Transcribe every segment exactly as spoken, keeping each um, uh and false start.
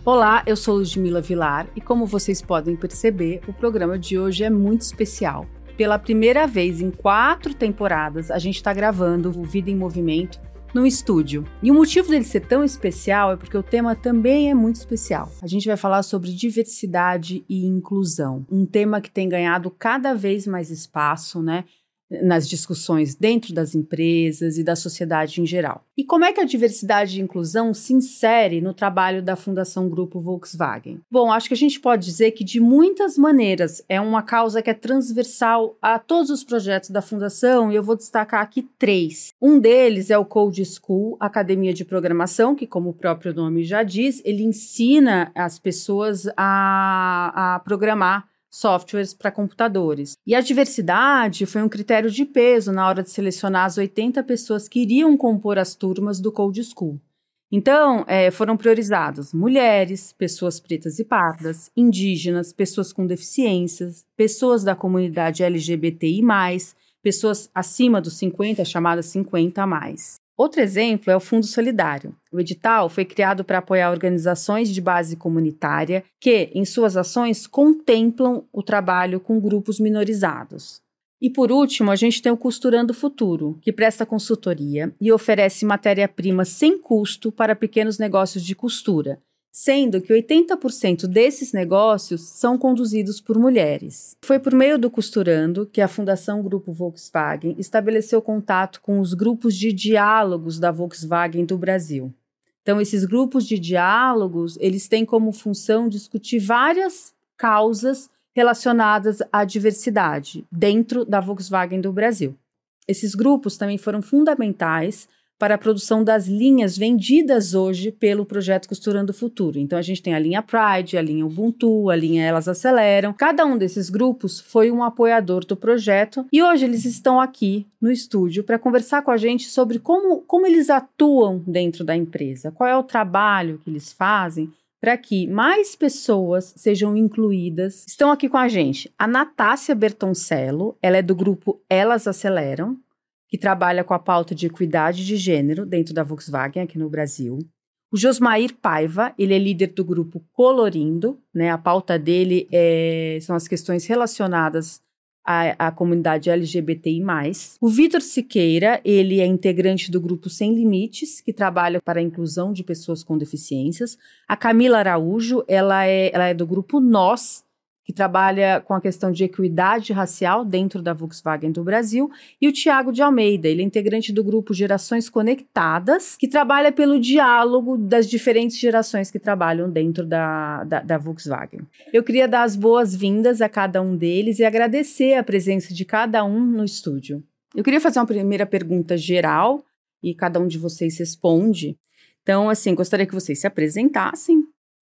Olá, eu sou Ludmila Vilar e como vocês podem perceber, o programa de hoje é muito especial. Pela primeira vez em quatro temporadas, a gente está gravando o Vida em Movimento no estúdio. E o motivo dele ser tão especial é porque o tema também é muito especial. A gente vai falar sobre diversidade e inclusão, um tema que tem ganhado cada vez mais espaço, né? Nas discussões dentro das empresas e da sociedade em geral. E como é que a diversidade e inclusão se insere no trabalho da Fundação Grupo Volkswagen? Bom, acho que a gente pode dizer que de muitas maneiras é uma causa que é transversal a todos os projetos da Fundação e eu vou destacar aqui três. Um deles é o Code School, Academia de Programação, que como o próprio nome já diz, ele ensina as pessoas a, a programar softwares para computadores. E a diversidade foi um critério de peso na hora de selecionar as oitenta pessoas que iriam compor as turmas do Code School. Então, é, foram priorizadas mulheres, pessoas pretas e pardas, indígenas, pessoas com deficiências, pessoas da comunidade L G B T I mais, pessoas acima dos cinquenta, chamadas cinquenta a mais. Outro exemplo é o Fundo Solidário. O edital foi criado para apoiar organizações de base comunitária que, em suas ações, contemplam o trabalho com grupos minorizados. E, por último, a gente tem o Costurando Futuro, que presta consultoria e oferece matéria-prima sem custo para pequenos negócios de costura, sendo que oitenta por cento desses negócios são conduzidos por mulheres. Foi por meio do Costurando que a Fundação Grupo Volkswagen estabeleceu contato com os grupos de diálogos da Volkswagen do Brasil. Então, esses grupos de diálogos, eles têm como função discutir várias causas relacionadas à diversidade dentro da Volkswagen do Brasil. Esses grupos também foram fundamentais para a produção das linhas vendidas hoje pelo projeto Costurando o Futuro. Então, a gente tem a linha Pride, a linha Ubuntu, a linha Elas Aceleram. Cada um desses grupos foi um apoiador do projeto e hoje eles estão aqui no estúdio para conversar com a gente sobre como, como eles atuam dentro da empresa, qual é o trabalho que eles fazem para que mais pessoas sejam incluídas. Estão aqui com a gente a Natácia Bertoncello, ela é do grupo Elas Aceleram, que trabalha com a pauta de equidade de gênero dentro da Volkswagen aqui no Brasil. O Josmair Paiva, ele é líder do grupo Colorindo, né? A pauta dele é, são as questões relacionadas à, à comunidade L G B T I mais. O Vitor Siqueira, ele é integrante do grupo Sem Limites, que trabalha para a inclusão de pessoas com deficiências. A Camila Araújo, ela é, ela é do grupo Nós, que trabalha com a questão de equidade racial dentro da Volkswagen do Brasil, e o Tiago de Almeida, ele é integrante do grupo Gerações Conectadas, que trabalha pelo diálogo das diferentes gerações que trabalham dentro da, da, da Volkswagen. Eu queria dar as boas-vindas a cada um deles e agradecer a presença de cada um no estúdio. Eu queria fazer uma primeira pergunta geral, e cada um de vocês responde. Então, assim, gostaria que vocês se apresentassem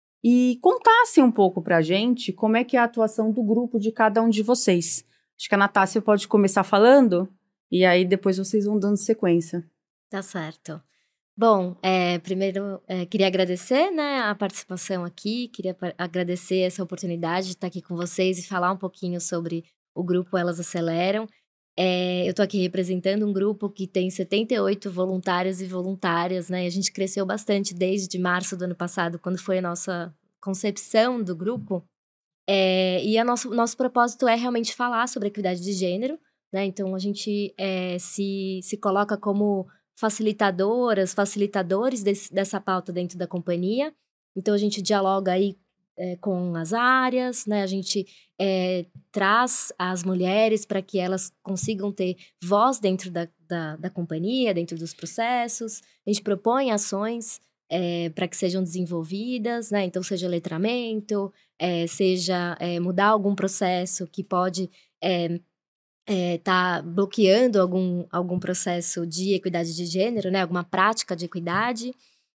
e contassem um pouco pra gente como é que é a atuação do grupo de cada um de vocês. Acho que a Natácia pode começar falando e aí depois vocês vão dando sequência. Tá certo. Bom, é, primeiro é, queria agradecer, né, a participação aqui, queria agradecer essa oportunidade de estar aqui com vocês e falar um pouquinho sobre o grupo Elas Aceleram. É, eu tô aqui representando um grupo que tem setenta e oito voluntários e voluntárias, né? E a gente cresceu bastante desde março do ano passado, quando foi a nossa concepção do grupo. É, e o nosso, nosso propósito é realmente falar sobre equidade de gênero, né? Então, a gente é, se, se coloca como facilitadoras, facilitadores desse, dessa pauta dentro da companhia. Então, a gente dialoga aí É, com as áreas, né? A gente é, traz as mulheres para que elas consigam ter voz dentro da, da, da companhia, dentro dos processos. A gente propõe ações é, para que sejam desenvolvidas, né? Então, seja letramento, é, seja é, mudar algum processo que pode é, é, tá bloqueando algum, algum processo de equidade de gênero, né? Alguma prática de equidade.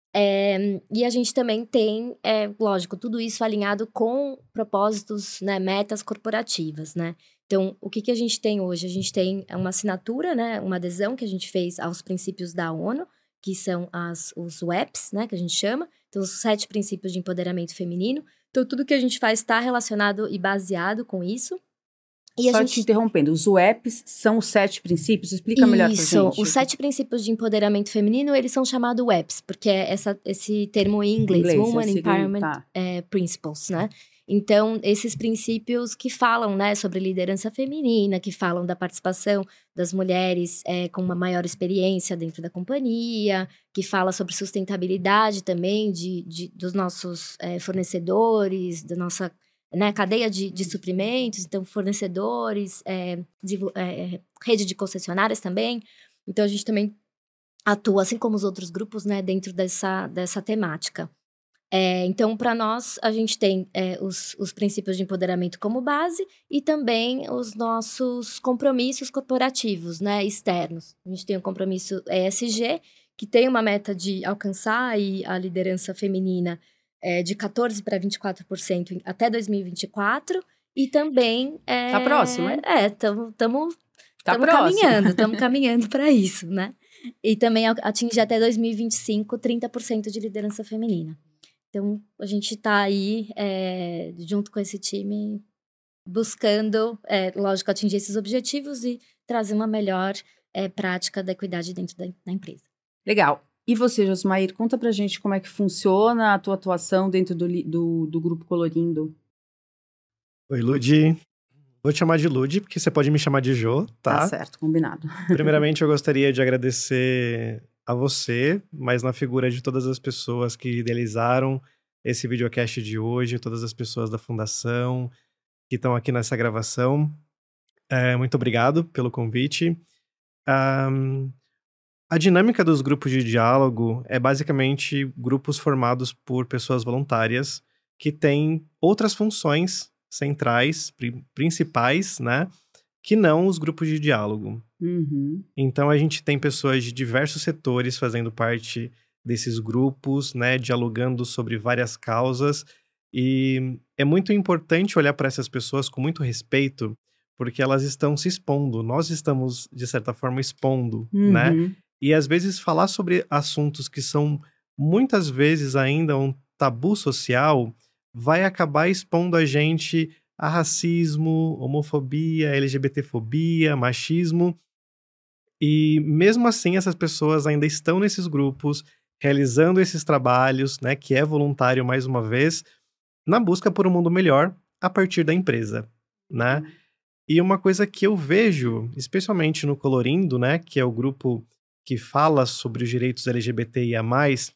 É, e a gente também tem, é, lógico, tudo isso alinhado com propósitos, né, metas corporativas, né? Então, o que, que a gente tem hoje? A gente tem uma assinatura, né, uma adesão que a gente fez aos princípios da ONU, que são as, os W E Ps, né, que a gente chama. Então, os sete princípios de empoderamento feminino. Então, tudo que a gente faz está relacionado e baseado com isso. E Só a gente... te interrompendo, os W E Ps são os sete princípios? Explica Isso, melhor pra gente. Isso, os sete princípios de empoderamento feminino, eles são chamados W E Ps, porque é essa, esse termo em inglês, inglês Women Empowerment tá. é, Principles, né? Então, esses princípios que falam, né, sobre liderança feminina, que falam da participação das mulheres é, com uma maior experiência dentro da companhia, que fala sobre sustentabilidade também de, de, dos nossos é, fornecedores, da nossa... Né, cadeia de, de suprimentos, então fornecedores, é, de, é, rede de concessionárias também. Então, a gente também atua, assim como os outros grupos, né, dentro dessa, dessa temática. É, então, para nós, a gente tem é, os, os princípios de empoderamento como base e também os nossos compromissos corporativos, né, externos. A gente tem o compromisso E S G, que tem uma meta de alcançar aí a liderança feminina É, de quatorze para vinte e quatro por cento até dois mil e vinte e quatro. E também... É, tá próximo, hein? É, estamos tá caminhando, estamos caminhando para isso, né? E também atingir até dois mil e vinte e cinco, trinta por cento de liderança feminina. Então, a gente está aí, é, junto com esse time, buscando, é, lógico, atingir esses objetivos e trazer uma melhor é, prática da equidade dentro da, da empresa. Legal. E você, Josmair, conta pra gente como é que funciona a tua atuação dentro do, do, do Grupo Colorindo. Oi, Ludi. Vou te chamar de Ludi, porque você pode me chamar de Jo, tá? Tá certo, combinado. Primeiramente, eu gostaria de agradecer a você, mas na figura de todas as pessoas que idealizaram esse videocast de hoje, todas as pessoas da Fundação que estão aqui nessa gravação. É, muito obrigado pelo convite. Um, A dinâmica dos grupos de diálogo é basicamente grupos formados por pessoas voluntárias que têm outras funções centrais, pri- principais, né? Que não os grupos de diálogo. Uhum. Então, a gente tem pessoas de diversos setores fazendo parte desses grupos, né? Dialogando sobre várias causas. E é muito importante olhar para essas pessoas com muito respeito, porque elas estão se expondo. Nós estamos, de certa forma, expondo, uhum. né? E, às vezes, falar sobre assuntos que são, muitas vezes, ainda um tabu social, vai acabar expondo a gente a racismo, homofobia, LGBTfobia, machismo. E, mesmo assim, essas pessoas ainda estão nesses grupos, realizando esses trabalhos, né, que é voluntário, mais uma vez, na busca por um mundo melhor a partir da empresa, né? E uma coisa que eu vejo, especialmente no Colorindo, né, que é o grupo que fala sobre os direitos L G B T I A mais,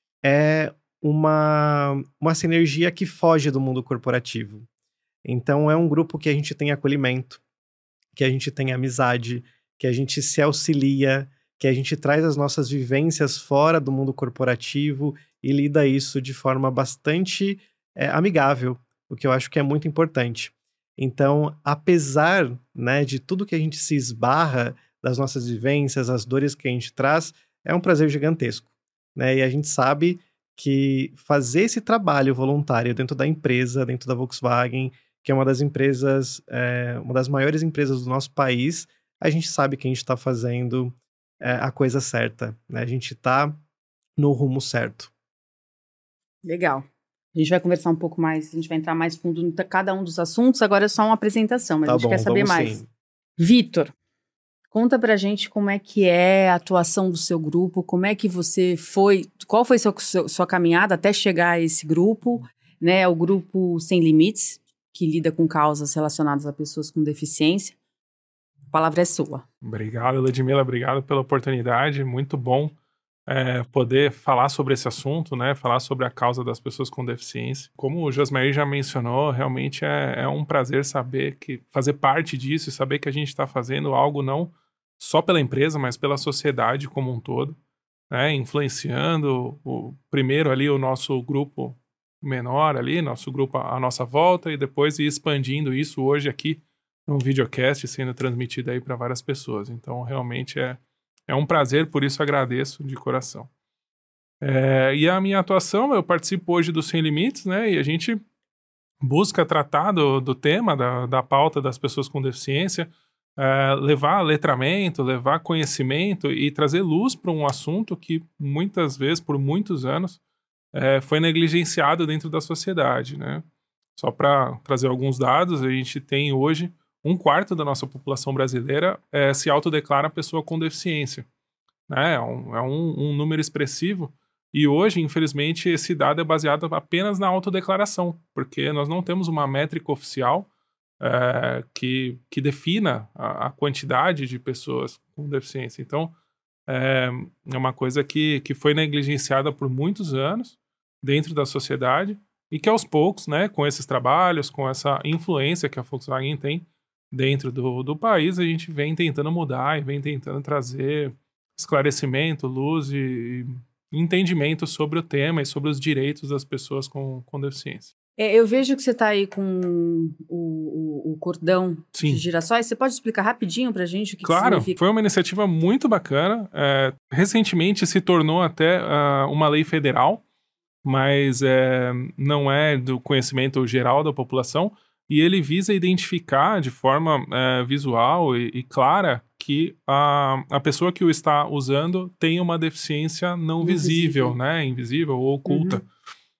é uma, uma sinergia que foge do mundo corporativo. Então, é um grupo que a gente tem acolhimento, que a gente tem amizade, que a gente se auxilia, que a gente traz as nossas vivências fora do mundo corporativo e lida isso de forma bastante é, amigável, o que eu acho que é muito importante. Então, apesar, né, de tudo que a gente se esbarra, das nossas vivências, as dores que a gente traz, é um prazer gigantesco, né? E a gente sabe que fazer esse trabalho voluntário dentro da empresa, dentro da Volkswagen, que é uma das empresas, é, uma das maiores empresas do nosso país, a gente sabe que a gente está fazendo é, a coisa certa, né? A gente está no rumo certo. Legal. A gente vai conversar um pouco mais, a gente vai entrar mais fundo em cada um dos assuntos, agora é só uma apresentação, mas tá a gente bom, quer saber mais. Sim. Vitor, conta pra gente como é que é a atuação do seu grupo, como é que você foi, qual foi seu, seu, sua caminhada até chegar a esse grupo, né, o grupo Sem Limites, que lida com causas relacionadas a pessoas com deficiência. A palavra é sua. Obrigado, Ludmila, obrigado pela oportunidade, muito bom é, poder falar sobre esse assunto, né, falar sobre a causa das pessoas com deficiência. Como o Josmair já mencionou, realmente é, é um prazer saber que, fazer parte disso e saber que a gente está fazendo algo não só pela empresa, mas pela sociedade como um todo, né, influenciando o, primeiro ali o nosso grupo menor ali, nosso grupo à nossa volta, e depois ir expandindo isso hoje aqui no videocast, sendo transmitido aí para várias pessoas. Então, realmente é, é um prazer, por isso agradeço de coração. É, e a minha atuação, eu participo hoje do Sem Limites, né, e a gente busca tratar do, do tema, da, da pauta das pessoas com deficiência, é, levar letramento, levar conhecimento e trazer luz para um assunto que muitas vezes, por muitos anos, é, foi negligenciado dentro da sociedade, né? Só para trazer alguns dados, a gente tem hoje um quarto da nossa população brasileira é, se autodeclara pessoa com deficiência. Né? É, um, é um, um número expressivo. E hoje, infelizmente, esse dado é baseado apenas na autodeclaração, porque nós não temos uma métrica oficial é, que, que defina a, a quantidade de pessoas com deficiência. Então, é, é uma coisa que, que foi negligenciada por muitos anos dentro da sociedade e que, aos poucos, né, com esses trabalhos, com essa influência que a Volkswagen tem dentro do, do país, a gente vem tentando mudar e vem tentando trazer esclarecimento, luz e entendimento sobre o tema e sobre os direitos das pessoas com, com deficiência. É, eu vejo que você está aí com o, o, o cordão Sim. de girassóis. Você pode explicar rapidinho para a gente o que, claro, que significa? Foi uma iniciativa muito bacana. É, recentemente se tornou até uh, uma lei federal, mas é, não é do conhecimento geral da população, e ele visa identificar de forma é, visual e, e clara que a, a pessoa que o está usando tem uma deficiência não visível, Invisível. né? Invisível ou oculta. Uhum.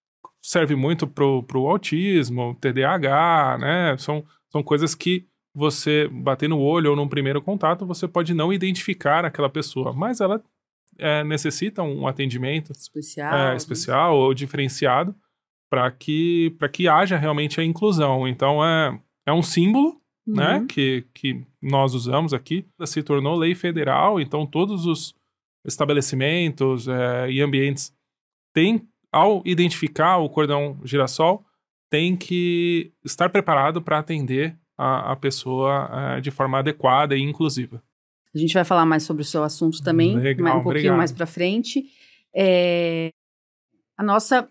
Serve muito pro, pro autismo, T D A H, né? São, são coisas que você, bater no olho ou num primeiro contato, você pode não identificar aquela pessoa, mas ela é, necessita um atendimento especial, é, especial ou diferenciado para que, para que haja realmente a inclusão. Então, é, é um símbolo, uhum. né, que, que nós usamos aqui, se tornou lei federal, então todos os estabelecimentos é, e ambientes têm, ao identificar o cordão girassol, tem que estar preparado para atender a, a pessoa é, de forma adequada e inclusiva. A gente vai falar mais sobre o seu assunto também, Legal, um pouquinho obrigado. mais para frente. É... A nossa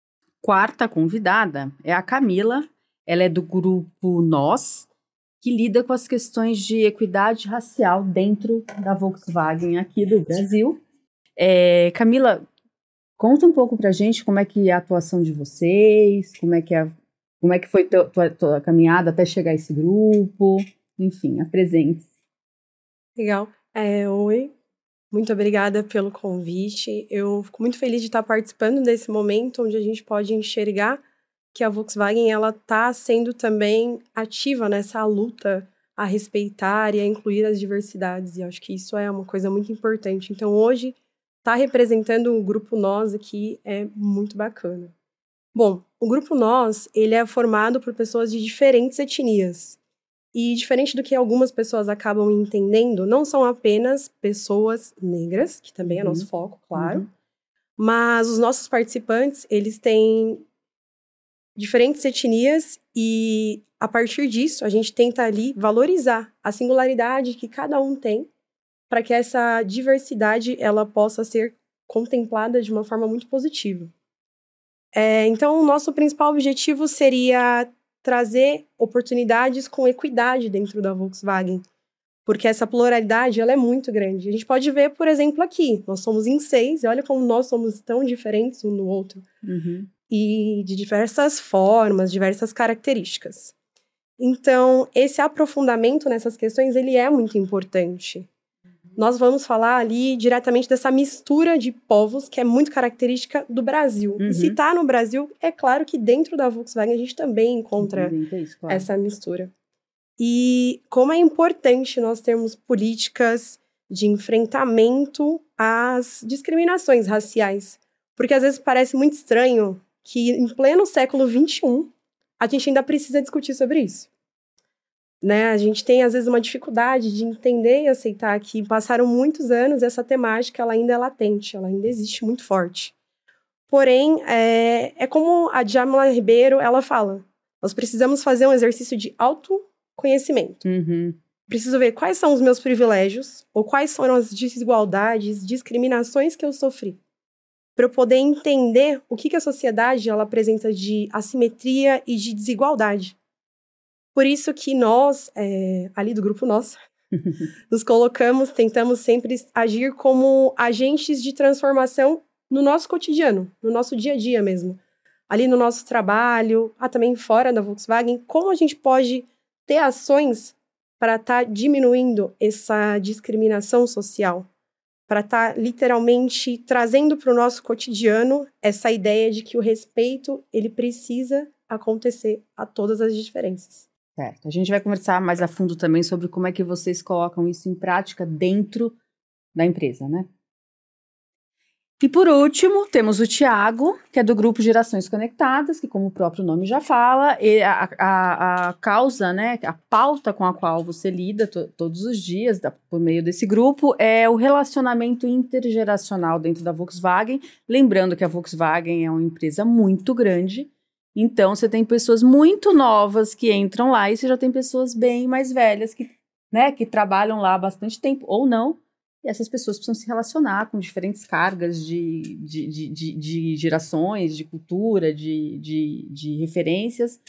quarta convidada é a Camila. Ela é do grupo Nós, que lida com as questões de equidade racial dentro da Volkswagen aqui do Brasil. É... Camila, conta um pouco pra gente como é que é a atuação de vocês, como é que, é, como é que foi a tua, tua caminhada até chegar a esse grupo, enfim, apresente-se. Legal. É, oi, muito obrigada pelo convite. Eu fico muito feliz de estar participando desse momento onde a gente pode enxergar que a Volkswagen ela está sendo também ativa nessa luta a respeitar e a incluir as diversidades. E eu acho que isso é uma coisa muito importante. Então, hoje, estar representando o Grupo Nós aqui é muito bacana. Bom, o Grupo Nós, ele é formado por pessoas de diferentes etnias. E diferente do que algumas pessoas acabam entendendo, não são apenas pessoas negras, que também é nosso uhum. foco, claro, uhum. mas os nossos participantes, eles têm diferentes etnias e, a partir disso, a gente tenta ali valorizar a singularidade que cada um tem para que essa diversidade ela possa ser contemplada de uma forma muito positiva. É, então, o nosso principal objetivo seria trazer oportunidades com equidade dentro da Volkswagen, porque essa pluralidade ela é muito grande. A gente pode ver, por exemplo, aqui, nós somos em seis, e olha como nós somos tão diferentes um do outro, uhum. e de diversas formas, diversas características. Então, esse aprofundamento nessas questões, ele é muito importante. Nós vamos falar ali diretamente dessa mistura de povos que é muito característica do Brasil. Uhum. E se está no Brasil, é claro que dentro da Volkswagen a gente também encontra isso, claro. Essa mistura. E como é importante nós termos políticas de enfrentamento às discriminações raciais. Porque às vezes parece muito estranho que em pleno século vinte e um a gente ainda precisa discutir sobre isso. Né? A gente tem, às vezes, uma dificuldade de entender e aceitar que passaram muitos anos, essa temática ela ainda é latente, ela ainda existe muito forte. Porém, é, é como a Djamila Ribeiro, ela fala, nós precisamos fazer um exercício de autoconhecimento. Uhum. Preciso ver quais são os meus privilégios, ou quais foram as desigualdades, discriminações que eu sofri, para eu poder entender o que, que a sociedade ela apresenta de assimetria e de desigualdade. Por isso que nós, é, ali do Grupo Nós, nos colocamos, tentamos sempre agir como agentes de transformação no nosso cotidiano, no nosso dia a dia mesmo. Ali no nosso trabalho, ah, também fora da Volkswagen, como a gente pode ter ações para estar tá diminuindo essa discriminação social, para estar tá, literalmente trazendo para o nosso cotidiano essa ideia de que o respeito ele precisa acontecer a todas as diferenças. Certo. A gente vai conversar mais a fundo também sobre como é que vocês colocam isso em prática dentro da empresa, né? E por último, temos o Thiago, que é do grupo Gerações Conectadas, que como o próprio nome já fala, a, a, a causa, né, a pauta com a qual você lida to, todos os dias, da, por meio desse grupo, é o relacionamento intergeracional dentro da Volkswagen. Lembrando que a Volkswagen é uma empresa muito grande, então você tem pessoas muito novas que entram lá e você já tem pessoas bem mais velhas que, né, que trabalham lá há bastante tempo, ou não. E essas pessoas precisam se relacionar com diferentes cargas de, de, de, de, de gerações, de cultura, de, de, de referências.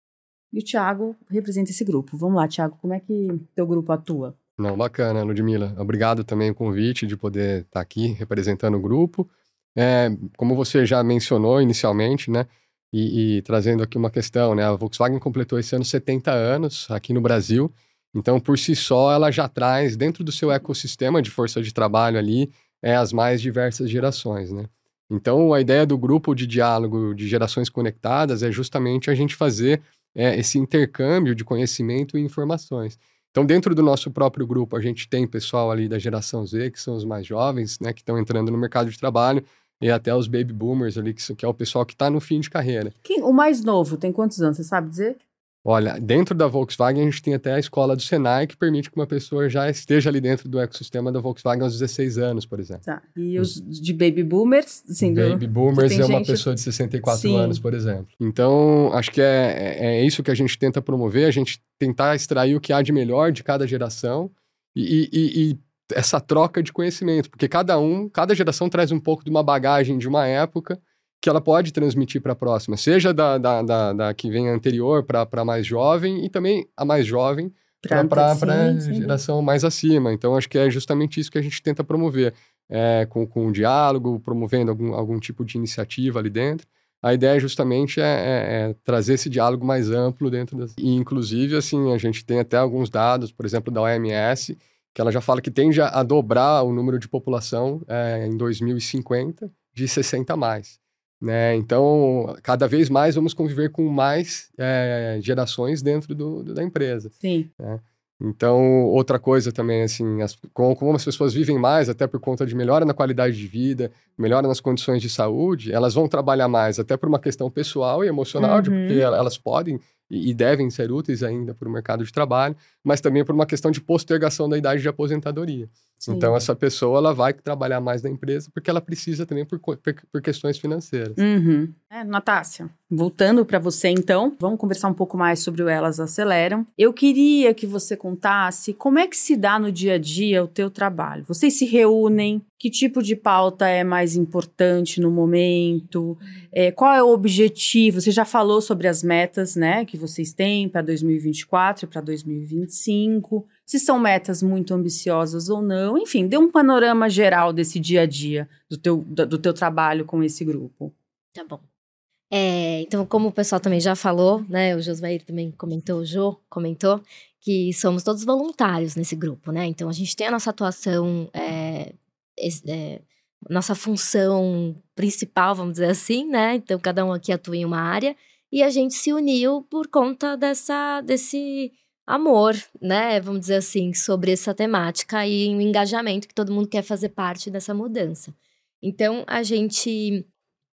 E o Thiago representa esse grupo. Vamos lá, Thiago, como é que teu grupo atua? Não, bacana, Ludmila. Obrigado também o convite de poder estar aqui representando o grupo. É, como você já mencionou inicialmente, né, e, e trazendo aqui uma questão, né, a Volkswagen completou esse ano setenta anos aqui no Brasil. Então, por si só, ela já traz dentro do seu ecossistema de força de trabalho ali é, as mais diversas gerações, né? Então, a ideia do grupo de diálogo de gerações conectadas é justamente a gente fazer é, esse intercâmbio de conhecimento e informações. Então, dentro do nosso próprio grupo, a gente tem pessoal ali da geração Z, que são os mais jovens, né, que estão entrando no mercado de trabalho, e até os baby boomers ali, que, que é o pessoal que está no fim de carreira. Quem, o mais novo tem quantos anos, você sabe dizer? Olha, dentro da Volkswagen a gente tem até a escola do Senai que permite que uma pessoa já esteja ali dentro do ecossistema da Volkswagen aos dezesseis anos, por exemplo. Tá. E os de Baby Boomers? Assim, Baby do... Boomers é uma gente... pessoa de sessenta e quatro Sim. anos, por exemplo. Então, acho que é, é, é isso que a gente tenta promover, a gente tentar extrair o que há de melhor de cada geração e, e, e essa troca de conhecimento, porque cada um, cada geração traz um pouco de uma bagagem de uma época que ela pode transmitir para a próxima, seja da, da, da, da que vem anterior para a mais jovem e também a mais jovem para a geração mais acima. Então, acho que é justamente isso que a gente tenta promover, é, com, com o diálogo, promovendo algum, algum tipo de iniciativa ali dentro. A ideia justamente é, é, é trazer esse diálogo mais amplo dentro das... E, inclusive, assim, a gente tem até alguns dados, por exemplo, da O M S, que ela já fala que tende a dobrar o número de população é, em dois mil e cinquenta de sessenta a mais. Né? Então, cada vez mais vamos conviver com mais é, gerações dentro do, do, da empresa. Sim. Né? Então, outra coisa também, assim, as, como, como as pessoas vivem mais, até por conta de melhora na qualidade de vida, melhora nas condições de saúde, elas vão trabalhar mais, até por uma questão pessoal e emocional, uhum. de, porque elas podem e, e devem ser úteis ainda para o mercado de trabalho, mas também por uma questão de postergação da idade de aposentadoria. Sim. Então, essa pessoa ela vai trabalhar mais na empresa porque ela precisa também por, por, por questões financeiras. Uhum. É, Natácia, voltando para você então, vamos conversar um pouco mais sobre o Elas Aceleram. Eu queria que você contasse como é que se dá no dia a dia o teu trabalho. Vocês se reúnem? Que tipo de pauta é mais importante no momento? É, qual é o objetivo? Você já falou sobre as metas, né, que vocês têm para dois mil e vinte e quatro e para dois mil e vinte e cinco. Se são metas muito ambiciosas ou não. Enfim, dê um panorama geral desse dia a dia do teu, do, do teu trabalho com esse grupo. Tá bom. É, então, como o pessoal também já falou, né, o Josmair também comentou, o Jô comentou, que somos todos voluntários nesse grupo, né? Então, a gente tem a nossa atuação, é, é, nossa função principal, vamos dizer assim, né? Então, cada um aqui atua em uma área e a gente se uniu por conta dessa, desse amor, né? Vamos dizer assim, sobre essa temática e o engajamento que todo mundo quer fazer parte dessa mudança. Então, a gente...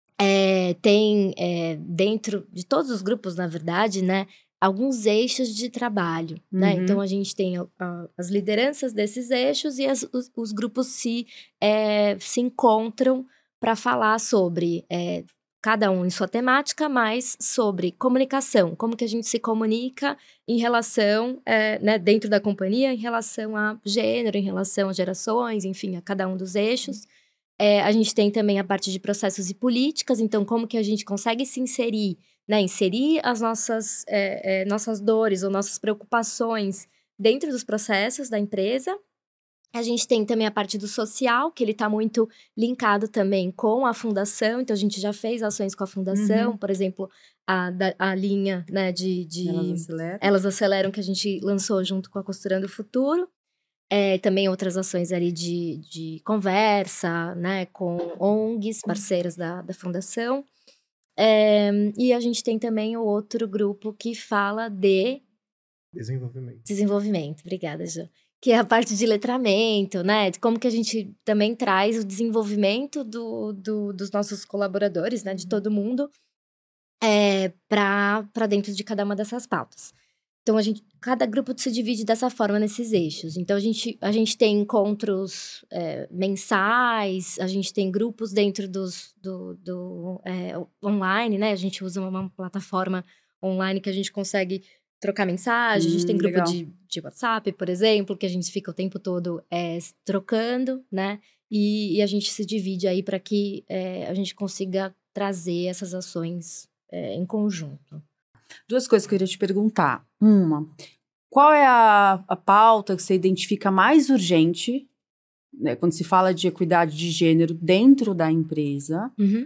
É, tem é, dentro de todos os grupos, na verdade, né, alguns eixos de trabalho, uhum. né? Então, a gente tem a, a, as lideranças desses eixos e as, os, os grupos se, é, se encontram para falar sobre, é, cada um em sua temática, mas sobre comunicação, como que a gente se comunica em relação, é, né, dentro da companhia, em relação a gênero, em relação a gerações, enfim, a cada um dos eixos. É, a gente tem também a parte de processos e políticas, então como que a gente consegue se inserir, né, inserir as nossas, é, é, nossas dores ou nossas preocupações dentro dos processos da empresa. A gente tem também a parte do social, que ele está muito linkado também com a fundação, então a gente já fez ações com a fundação, uhum. por exemplo, a, da, a linha, né, de, de Elas Aceleram. Elas Aceleram, que a gente lançou junto com a Costurando o Futuro. É, também outras ações ali de, de conversa, né, com O N Gs, parceiras da, da fundação. É, e a gente tem também o outro grupo que fala de Desenvolvimento. Desenvolvimento, obrigada, Jô. Que é a parte de letramento, né? De como que a gente também traz o desenvolvimento do, do, dos nossos colaboradores, né? De todo mundo, é, para dentro de cada uma dessas pautas. Então, a gente, cada grupo se divide dessa forma nesses eixos. Então, a gente, a gente tem encontros é, mensais, a gente tem grupos dentro dos, do, do é, online, né? A gente usa uma plataforma online que a gente consegue trocar mensagem. Hum, a gente tem grupo de, de WhatsApp, por exemplo, que a gente fica o tempo todo é, trocando, né? E, e a gente se divide aí para que é, a gente consiga trazer essas ações é, em conjunto. Duas coisas que eu queria te perguntar. Uma, qual é a, a pauta que você identifica mais urgente, né, quando se fala de equidade de gênero dentro da empresa? Uhum.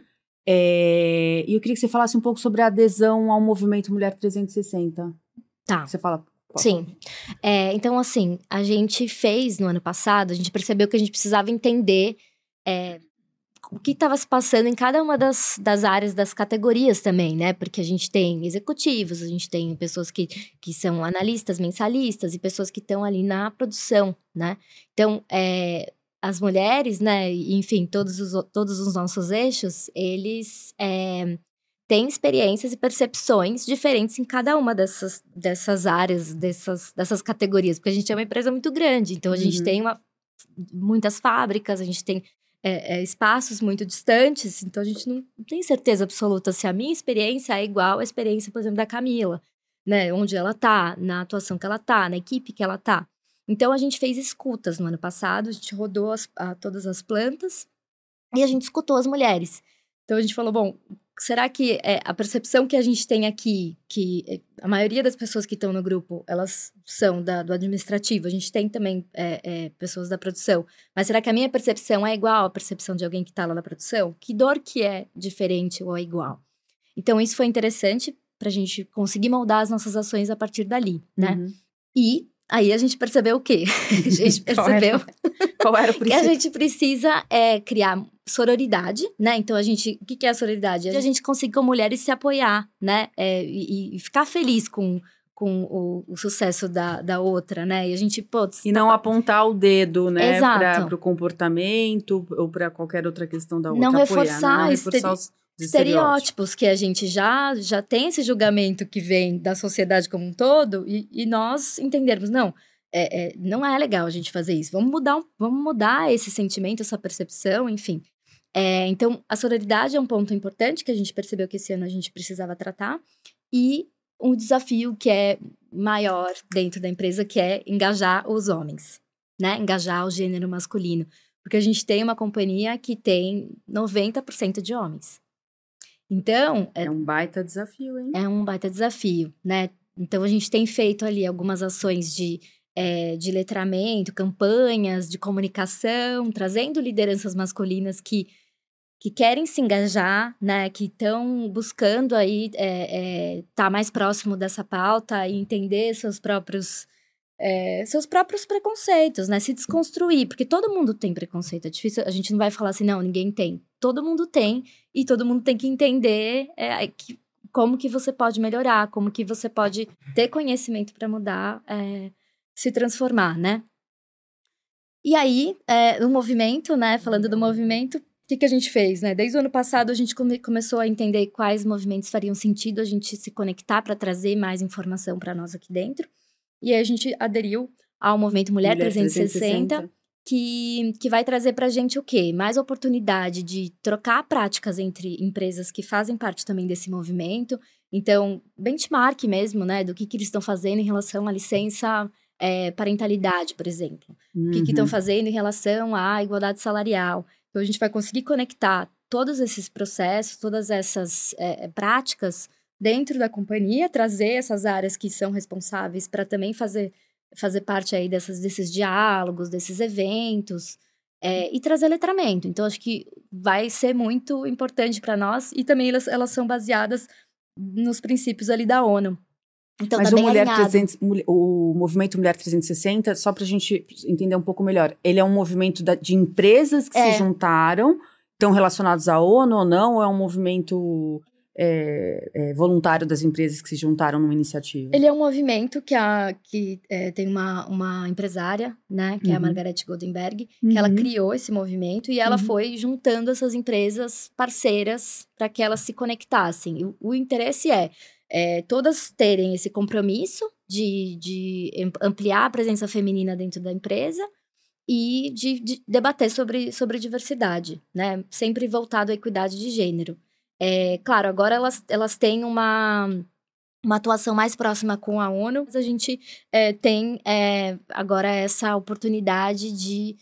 É, e eu queria que você falasse um pouco sobre a adesão ao movimento Mulher trezentos e sessenta. Tá. Você fala... Sim. É, então, assim, a gente fez no ano passado, a gente percebeu que a gente precisava entender é, o que estava se passando em cada uma das, das áreas, das categorias também, né? Porque a gente tem executivos, a gente tem pessoas que, que são analistas, mensalistas e pessoas que estão ali na produção, né? Então, é, as mulheres, né? Enfim, todos os, todos os nossos eixos, eles... É, tem experiências e percepções diferentes em cada uma dessas, dessas áreas, dessas, dessas categorias. Porque a gente é uma empresa muito grande, então a uhum. gente tem uma, muitas fábricas, a gente tem é, é, espaços muito distantes, então a gente não tem certeza absoluta se a minha experiência é igual à experiência, por exemplo, da Camila, né? Onde ela tá, na atuação que ela tá, na equipe que ela tá. Então a gente fez escutas no ano passado, a gente rodou as, a, todas as plantas e a gente escutou as mulheres. Então a gente falou, bom... Será que é, a percepção que a gente tem aqui, que a maioria das pessoas que estão no grupo, elas são da, do administrativo, a gente tem também é, é, pessoas da produção, mas será que a minha percepção é igual à percepção de alguém que está lá na produção? Que dor que é diferente ou é igual? Então, isso foi interessante para a gente conseguir moldar as nossas ações a partir dali, né? Uhum. E aí a gente percebeu o quê? A gente percebeu Qual era, Qual era o que a gente precisa é, criar sororidade, né? Então, a gente... O que, que é a sororidade? A gente conseguir, como mulheres, se apoiar, né? É, e, e ficar feliz com, com o, o sucesso da, da outra, né? E a gente, putz... E não tá... apontar o dedo, né? Exato. Para o comportamento ou para qualquer outra questão da outra. Não apoiar, reforçar, não reforçar esteri... os estereótipos, que a gente já, já tem esse julgamento que vem da sociedade como um todo e, e nós entendermos, não... É, é, não é legal a gente fazer isso. Vamos mudar, vamos mudar esse sentimento, essa percepção, enfim. É, então, a sororidade é um ponto importante que a gente percebeu que esse ano a gente precisava tratar. E um desafio que é maior dentro da empresa, que é engajar os homens, né? Engajar o gênero masculino. Porque a gente tem uma companhia que tem noventa por cento de homens. Então... É, é um baita desafio, hein? É um baita desafio, né? Então, a gente tem feito ali algumas ações de... É, de letramento, campanhas de comunicação, trazendo lideranças masculinas que, que querem se engajar, né, que estão buscando aí estar é, é, tá mais próximo dessa pauta e entender seus próprios, é, seus próprios preconceitos, né, se desconstruir, porque todo mundo tem preconceito, é difícil, a gente não vai falar assim, não, ninguém tem, todo mundo tem, e todo mundo tem que entender é, que, como que você pode melhorar, como que você pode ter conhecimento para mudar, é, se transformar, né? E aí, é, o movimento, né? Falando do movimento, o que, que a gente fez, né? Desde o ano passado, a gente come- começou a entender quais movimentos fariam sentido a gente se conectar para trazer mais informação para nós aqui dentro. E aí, a gente aderiu ao movimento Mulher, Mulher trezentos e sessenta, que, que vai trazer para a gente o quê? Mais oportunidade de trocar práticas entre empresas que fazem parte também desse movimento. Então, benchmark mesmo, né? Do que, que eles estão fazendo em relação à licença... É, parentalidade, por exemplo. Uhum. O que estão fazendo em relação à igualdade salarial. Então, a gente vai conseguir conectar todos esses processos, todas essas é, práticas dentro da companhia, trazer essas áreas que são responsáveis para também fazer, fazer parte aí dessas, desses diálogos, desses eventos, é, e trazer letramento. Então, acho que vai ser muito importante para nós e também elas, elas são baseadas nos princípios ali da ONU. Então, Mas tá o, bem Mulher alinhado. trezentos, o movimento Mulher trezentos e sessenta, só para a gente entender um pouco melhor, ele é um movimento da, de empresas que é. se juntaram, estão relacionados à ONU ou não? Ou é um movimento é, é, voluntário das empresas que se juntaram numa iniciativa? Ele é um movimento que, a, que é, tem uma, uma empresária, né, que uhum. é a Margaret Goldenberg, uhum. que ela criou esse movimento e ela uhum. foi juntando essas empresas parceiras para que elas se conectassem. O, o interesse é, é todas terem esse compromisso de, de ampliar a presença feminina dentro da empresa e de, de debater sobre, sobre diversidade, né, sempre voltado à equidade de gênero. É, claro, agora elas, elas têm uma, uma atuação mais próxima com a ONU, mas a gente é, tem é, agora essa oportunidade de,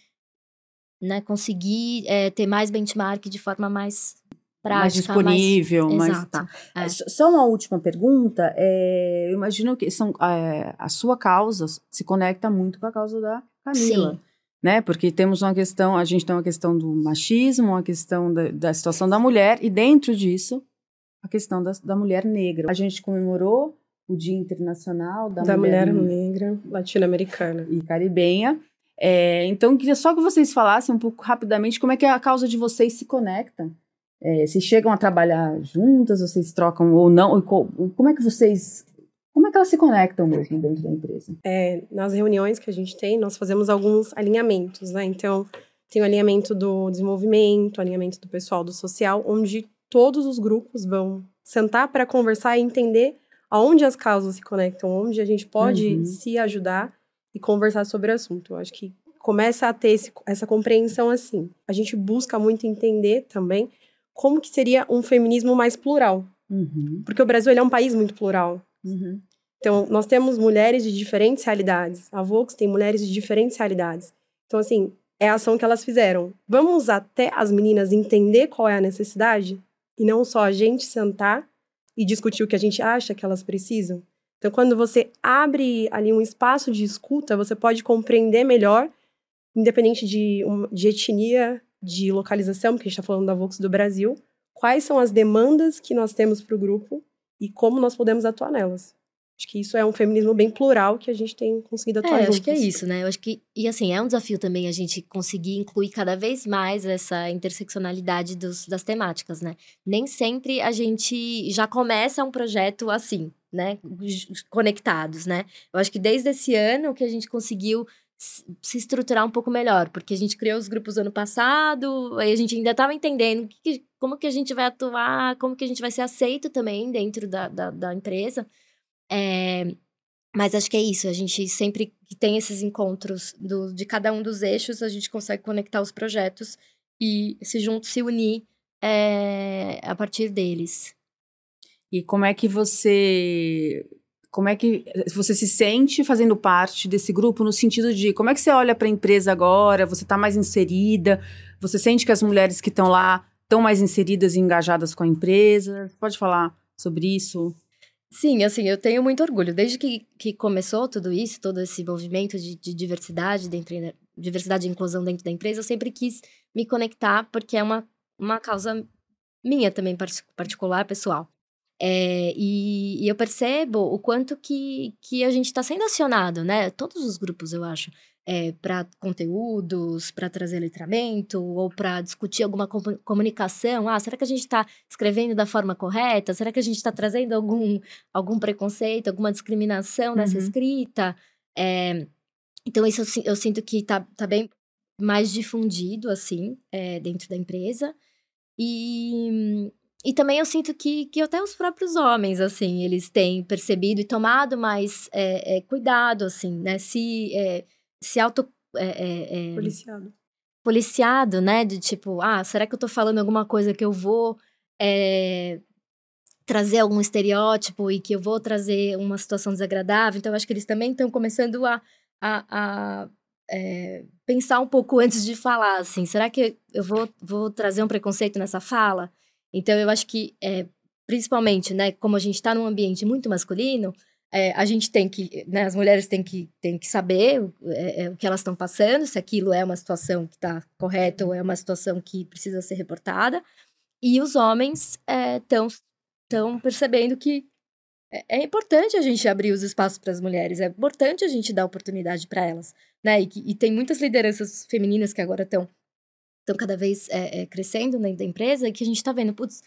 né, conseguir é, ter mais benchmark de forma mais prática. Mais disponível. Mais... mais Exato. tá. É. Só uma última pergunta, é, eu imagino que são, é, a sua causa se conecta muito com a causa da Camila. Sim. Né? Porque temos uma questão, a gente tem uma questão do machismo, uma questão da, da situação da mulher, e dentro disso, a questão da, da mulher negra. A gente comemorou o Dia Internacional da, da Mulher, mulher Negra Latino-Americana e Caribenha. É, então, queria só que vocês falassem um pouco rapidamente como é que a causa de vocês se conecta. É, se chegam a trabalhar juntas, vocês trocam ou não, ou, como é que vocês... Como é que elas se conectam mesmo dentro da empresa? É, nas reuniões que a gente tem, nós fazemos alguns alinhamentos, né? Então, tem o alinhamento do desenvolvimento, o alinhamento do pessoal do social, onde todos os grupos vão sentar para conversar e entender aonde as causas se conectam, onde a gente pode uhum. se ajudar e conversar sobre o assunto. Eu acho que começa a ter esse, essa compreensão assim. A gente busca muito entender também como que seria um feminismo mais plural. Uhum. Porque o Brasil ele é um país muito plural. Uhum. Então, nós temos mulheres de diferentes realidades. A Vox tem mulheres de diferentes realidades. Então, assim, é a ação que elas fizeram. Vamos até as meninas entender qual é a necessidade e não só a gente sentar e discutir o que a gente acha que elas precisam. Então, quando você abre ali um espaço de escuta, você pode compreender melhor, independente de, de etnia, de localização, porque a gente está falando da Vox do Brasil, quais são as demandas que nós temos para o grupo e como nós podemos atuar nelas. Acho que isso é um feminismo bem plural que a gente tem conseguido atuar É, juntos. acho que é isso, né? Eu acho que, e assim, é um desafio também a gente conseguir incluir cada vez mais essa interseccionalidade dos, das temáticas, né? Nem sempre a gente já começa um projeto assim, né? Conectados, né? Eu acho que desde esse ano que a gente conseguiu se estruturar um pouco melhor, porque a gente criou os grupos ano passado, aí a gente ainda estava entendendo que, como que a gente vai atuar, como que a gente vai ser aceito também dentro da, da, da empresa. É, mas acho que é isso, a gente sempre que tem esses encontros do, de cada um dos eixos, a gente consegue conectar os projetos e se juntos, se unir é, a partir deles. E como é que você... Como é que você se sente fazendo parte desse grupo, no sentido de como é que você olha para a empresa agora, você está mais inserida, você sente que as mulheres que estão lá estão mais inseridas e engajadas com a empresa? Você pode falar sobre isso? Sim, assim, eu tenho muito orgulho. Desde que, que começou tudo isso, todo esse movimento de, de diversidade, dentro, diversidade e inclusão dentro da empresa, eu sempre quis me conectar, porque é uma, uma causa minha também, particular, pessoal. É, e, e eu percebo o quanto que, que a gente está sendo acionado, né? Todos os grupos, eu acho, é, para conteúdos, para trazer letramento ou para discutir alguma com- comunicação. Ah, será que a gente está escrevendo da forma correta? Será que a gente está trazendo algum, algum preconceito, alguma discriminação nessa uhum. escrita? É, então, isso eu, eu sinto que está tá bem mais difundido, assim, é, dentro da empresa. E... E também eu sinto que, que até os próprios homens, assim, eles têm percebido e tomado mais é, é, cuidado, assim, né? Se, é, se auto... É, é, policiado. Policiado, né? De tipo, ah, será que eu tô falando alguma coisa que eu vou é, trazer algum estereótipo e que eu vou trazer uma situação desagradável? Então, eu acho que eles também estão começando a, a, a é, pensar um pouco antes de falar, assim. Será que eu vou, vou trazer um preconceito nessa fala? Então, eu acho que, é, principalmente, né, como a gente está num ambiente muito masculino, é, a gente tem que, né, as mulheres têm que, têm que saber é, é, o que elas estão passando, se aquilo é uma situação que está correta ou é uma situação que precisa ser reportada. E os homens estão é, percebendo que é, é importante a gente abrir os espaços para as mulheres, é importante a gente dar oportunidade para elas, né? E, e tem muitas lideranças femininas que agora estão estão cada vez é, é, crescendo dentro da empresa, e que a gente está vendo, putz,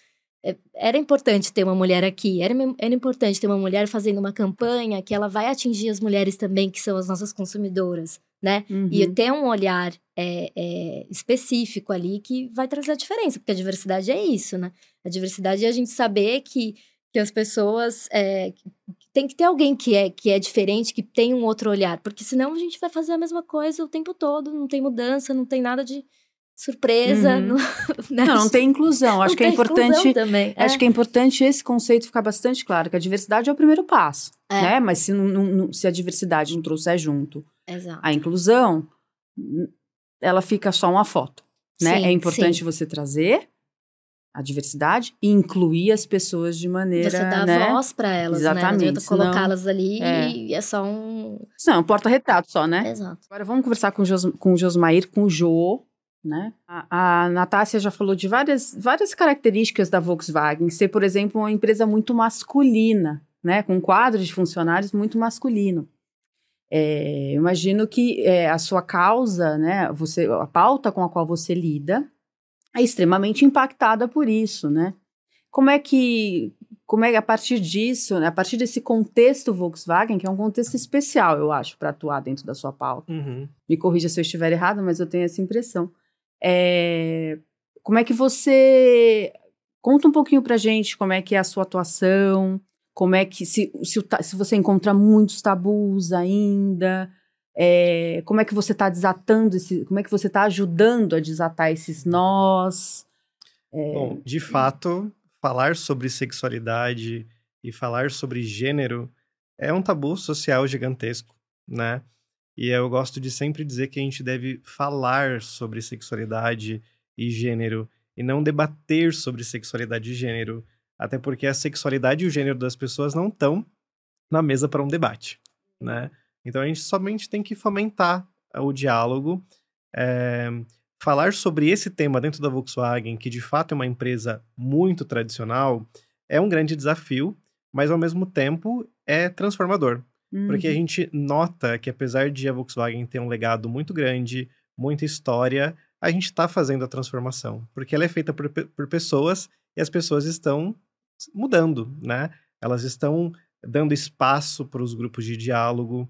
era importante ter uma mulher aqui, era, era importante ter uma mulher fazendo uma campanha que ela vai atingir as mulheres também, que são as nossas consumidoras, né? Uhum. E ter um olhar é, é, específico ali que vai trazer a diferença, porque a diversidade é isso, né? A diversidade é a gente saber que, que as pessoas... É, tem que ter alguém que é, que é diferente, que tem um outro olhar, porque senão a gente vai fazer a mesma coisa o tempo todo, não tem mudança, não tem nada de... surpresa. Uhum. No, né? Não, não tem inclusão. Acho não que é importante. Também. Acho é. que é importante esse conceito ficar bastante claro, que a diversidade é o primeiro passo, é. né? Mas se, não, não, se a diversidade não trouxer junto Exato. a inclusão, ela fica só uma foto, né? Sim, é importante sim. você trazer a diversidade e incluir as pessoas de maneira, você dá né? voz para elas, exatamente, né? Não adianta colocá-las ali é. e é só um... Não, é um porta-retrato só, né? Exato. Agora vamos conversar com o, Jos, com o Josmair, com o Jô, né? A, a Natácia já falou de várias, várias características da Volkswagen, ser, por exemplo, uma empresa muito masculina, né? Com um quadro de funcionários muito masculino. É, eu imagino que é, a sua causa, né? Você, a pauta com a qual você lida é extremamente impactada por isso, né? Como é que, como é que a partir disso, né, a partir desse contexto Volkswagen, que é um contexto especial, eu acho, para atuar dentro da sua pauta, uhum. me corrija se eu estiver errado, mas eu tenho essa impressão. É, como é que você... Conta um pouquinho pra gente como é que é a sua atuação, como é que... Se, se, se você encontra muitos tabus ainda... É, como é que você está desatando, esse, como é que você está ajudando a desatar esses nós? É... Bom, de fato, falar sobre sexualidade e falar sobre gênero é um tabu social gigantesco, né? E eu gosto de sempre dizer que a gente deve falar sobre sexualidade e gênero e não debater sobre sexualidade e gênero, até porque a sexualidade e o gênero das pessoas não estão na mesa para um debate, né? Então, a gente somente tem que fomentar o diálogo, é, falar sobre esse tema dentro da Volkswagen, que de fato é uma empresa muito tradicional, é um grande desafio, mas ao mesmo tempo é transformador. Uhum. Porque a gente nota que apesar de a Volkswagen ter um legado muito grande, muita história, a gente está fazendo a transformação. Porque ela é feita por, por pessoas e as pessoas estão mudando, né? Elas estão dando espaço para os grupos de diálogo,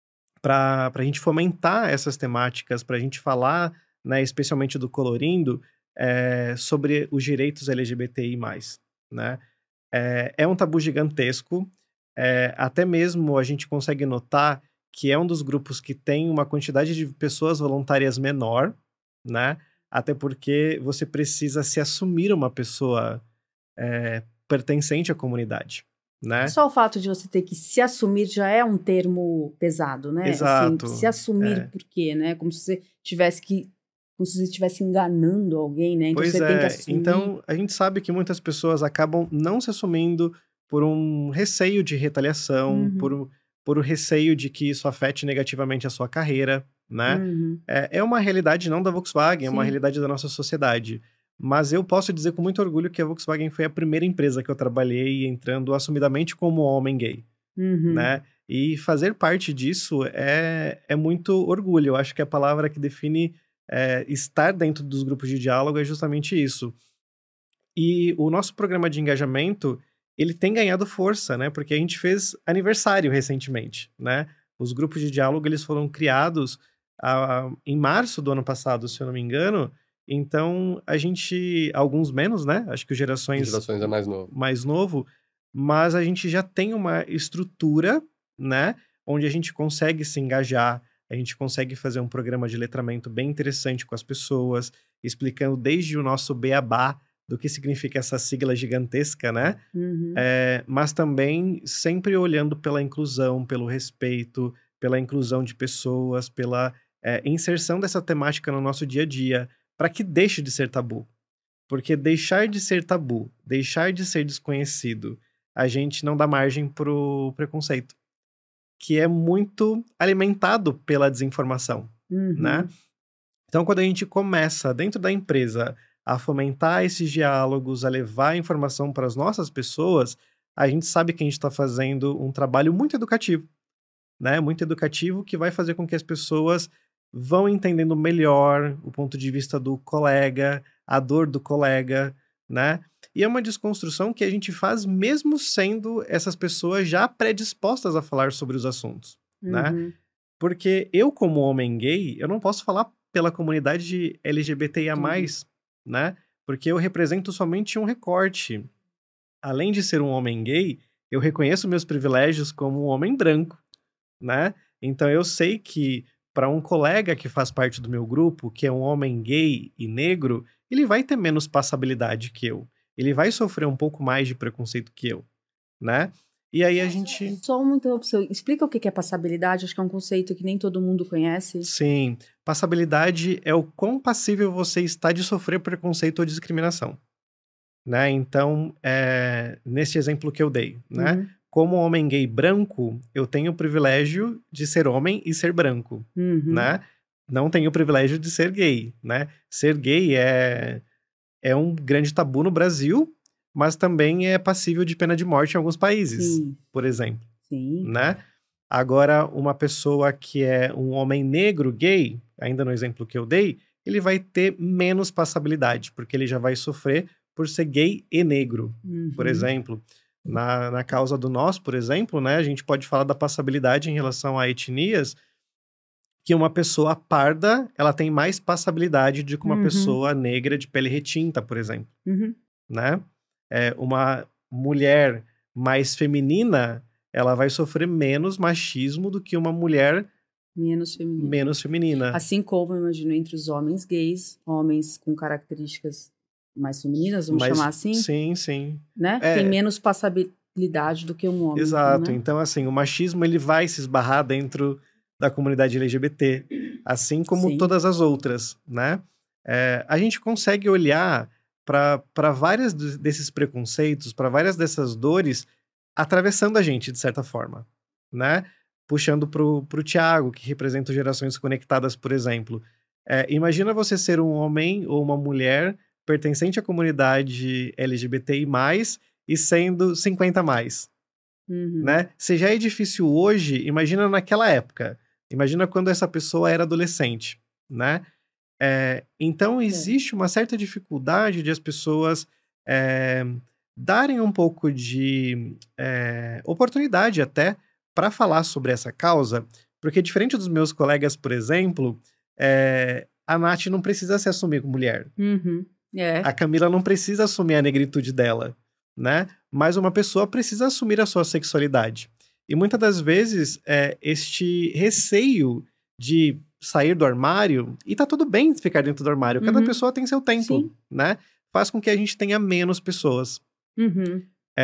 para a gente fomentar essas temáticas, para a gente falar, né, especialmente do Colorindo, é, sobre os direitos L G B T I mais, né? É, é um tabu gigantesco, é, até mesmo a gente consegue notar que é um dos grupos que tem uma quantidade de pessoas voluntárias menor, né? Até porque você precisa se assumir uma pessoa é, pertencente à comunidade. Né? Só o fato de você ter que se assumir já é um termo pesado, né? Exato. Assim, se assumir é. por quê, né? Como se você tivesse que, como se você estivesse enganando alguém, né? Então pois você é. tem que assumir. Então a gente sabe que muitas pessoas acabam não se assumindo por um receio de retaliação, uhum. por, por um receio de que isso afete negativamente a sua carreira, né? Uhum. É, é uma realidade não da Volkswagen, Sim. é uma realidade da nossa sociedade. Mas eu posso dizer com muito orgulho que a Volkswagen foi a primeira empresa que eu trabalhei entrando assumidamente como homem gay, uhum. né? E fazer parte disso é, é muito orgulho. Eu acho que a palavra que define é, estar dentro dos grupos de diálogo é justamente isso. E o nosso programa de engajamento, ele tem ganhado força, né? Porque a gente fez aniversário recentemente, né? Os grupos de diálogo, eles foram criados ah, em março do ano passado, se eu não me engano. Então, a gente... Alguns menos, né? Acho que o Gerações... Gerações é mais novo. Mais novo. Mas a gente já tem uma estrutura, né? Onde a gente consegue se engajar, a gente consegue fazer um programa de letramento bem interessante com as pessoas, explicando desde o nosso beabá do que significa essa sigla gigantesca, né? Uhum. É, mas também sempre olhando pela inclusão, pelo respeito, pela inclusão de pessoas, pela é, inserção dessa temática no nosso dia a dia, para que deixe de ser tabu. Porque deixar de ser tabu, deixar de ser desconhecido, a gente não dá margem pro preconceito, que é muito alimentado pela desinformação, uhum. né? Então, quando a gente começa, dentro da empresa, a fomentar esses diálogos, a levar a informação para as nossas pessoas, a gente sabe que a gente está fazendo um trabalho muito educativo, né? Muito educativo, que vai fazer com que as pessoas vão entendendo melhor o ponto de vista do colega, a dor do colega, né? E é uma desconstrução que a gente faz mesmo sendo essas pessoas já predispostas a falar sobre os assuntos, Uhum. né? Porque eu, como homem gay, eu não posso falar pela comunidade L G B T I A mais, uhum. né? Porque eu represento somente um recorte. Além de ser um homem gay, eu reconheço meus privilégios como um homem branco, né? Então eu sei que para um colega que faz parte do meu grupo, que é um homem gay e negro, ele vai ter menos passabilidade que eu. Ele vai sofrer um pouco mais de preconceito que eu, né? E aí a gente... Só uma interrupção. Explica o que é passabilidade, acho que é um conceito que nem todo mundo conhece. Sim, passabilidade é o quão passível você está de sofrer preconceito ou discriminação, né? Então, é... nesse exemplo que eu dei, né? Uhum. Como homem gay branco, eu tenho o privilégio de ser homem e ser branco, uhum. né? Não tenho o privilégio de ser gay, né? Ser gay é, é um grande tabu no Brasil, mas também é passível de pena de morte em alguns países, Sim. por exemplo. Sim. Né? Agora, uma pessoa que é um homem negro gay, ainda no exemplo que eu dei, ele vai ter menos passabilidade, porque ele já vai sofrer por ser gay e negro, uhum. por exemplo. Na, na causa do nós, por exemplo, né, a gente pode falar da passabilidade em relação a etnias, que uma pessoa parda, ela tem mais passabilidade do que uma uhum. pessoa negra de pele retinta, por exemplo. Uhum. Né? É, uma mulher mais feminina, ela vai sofrer menos machismo do que uma mulher menos feminina. menos feminina. Assim como, eu imagino, entre os homens gays, homens com características mais femininas, vamos Mas, chamar assim. Sim, sim. Né? É, tem menos passabilidade do que um homem. Exato. Né? Então, assim, o machismo ele vai se esbarrar dentro da comunidade L G B T, assim como sim. todas as outras, né? É, a gente consegue olhar para vários desses preconceitos, para várias dessas dores, atravessando a gente, de certa forma, né? Puxando pro, pro Thiago, que representa Gerações Conectadas, por exemplo. É, imagina você ser um homem ou uma mulher pertencente à comunidade L G B T I mais, e sendo cinquenta mais, uhum. né? Se já é difícil hoje, imagina naquela época. Imagina quando essa pessoa era adolescente, né? É, então, existe é. uma certa dificuldade de as pessoas é, darem um pouco de é, oportunidade até para falar sobre essa causa, porque diferente dos meus colegas, por exemplo, é, a Nath não precisa se assumir como mulher. Uhum. É. A Camila não precisa assumir a negritude dela, né? Mas uma pessoa precisa assumir a sua sexualidade. E muitas das vezes, é, este receio de sair do armário, e tá tudo bem ficar dentro do armário, cada uhum. pessoa tem seu tempo, Sim. né? Faz com que a gente tenha menos pessoas. Uhum.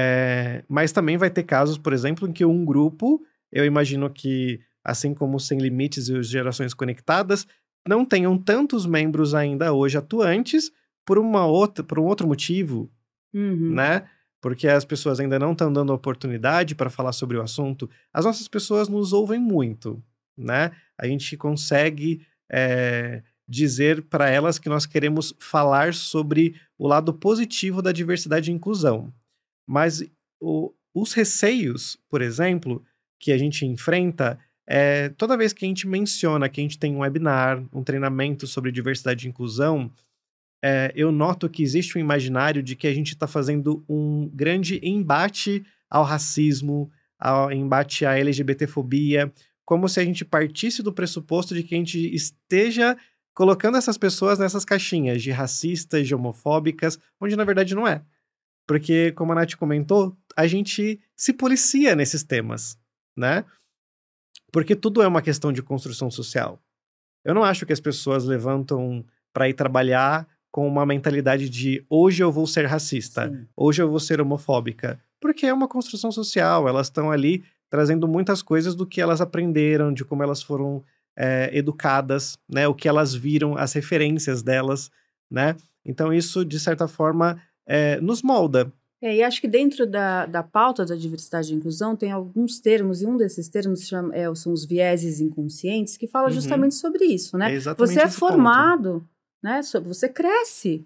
É, mas também vai ter casos, por exemplo, em que um grupo, eu imagino que, assim como Sem Limites e os Gerações Conectadas, não tenham tantos membros ainda hoje atuantes, por, uma outra, por um outro motivo, uhum. né? Porque as pessoas ainda não estão dando oportunidade para falar sobre o assunto. As nossas pessoas nos ouvem muito, né? A gente consegue é, dizer para elas que nós queremos falar sobre o lado positivo da diversidade e inclusão. Mas o, os receios, por exemplo, que a gente enfrenta, é, toda vez que a gente menciona que a gente tem um webinar, um treinamento sobre diversidade e inclusão, É, eu noto que existe um imaginário de que a gente está fazendo um grande embate ao racismo, ao embate à L G B T fobia, como se a gente partisse do pressuposto de que a gente esteja colocando essas pessoas nessas caixinhas de racistas, de homofóbicas, onde na verdade não é. Porque, como a Nath comentou, a gente se policia nesses temas, né? Porque tudo é uma questão de construção social. Eu não acho que as pessoas levantam para ir trabalhar com uma mentalidade de hoje eu vou ser racista, Sim. hoje eu vou ser homofóbica, porque é uma construção social, elas estão ali trazendo muitas coisas do que elas aprenderam, de como elas foram é, educadas, né, o que elas viram, as referências delas, né, então isso, de certa forma, é, nos molda. É, e acho que dentro da, da pauta da diversidade e inclusão tem alguns termos, e um desses termos chama, é, são os vieses inconscientes, que fala uhum. justamente sobre isso, né, é exatamente você é formado... Ponto. Né? Você cresce,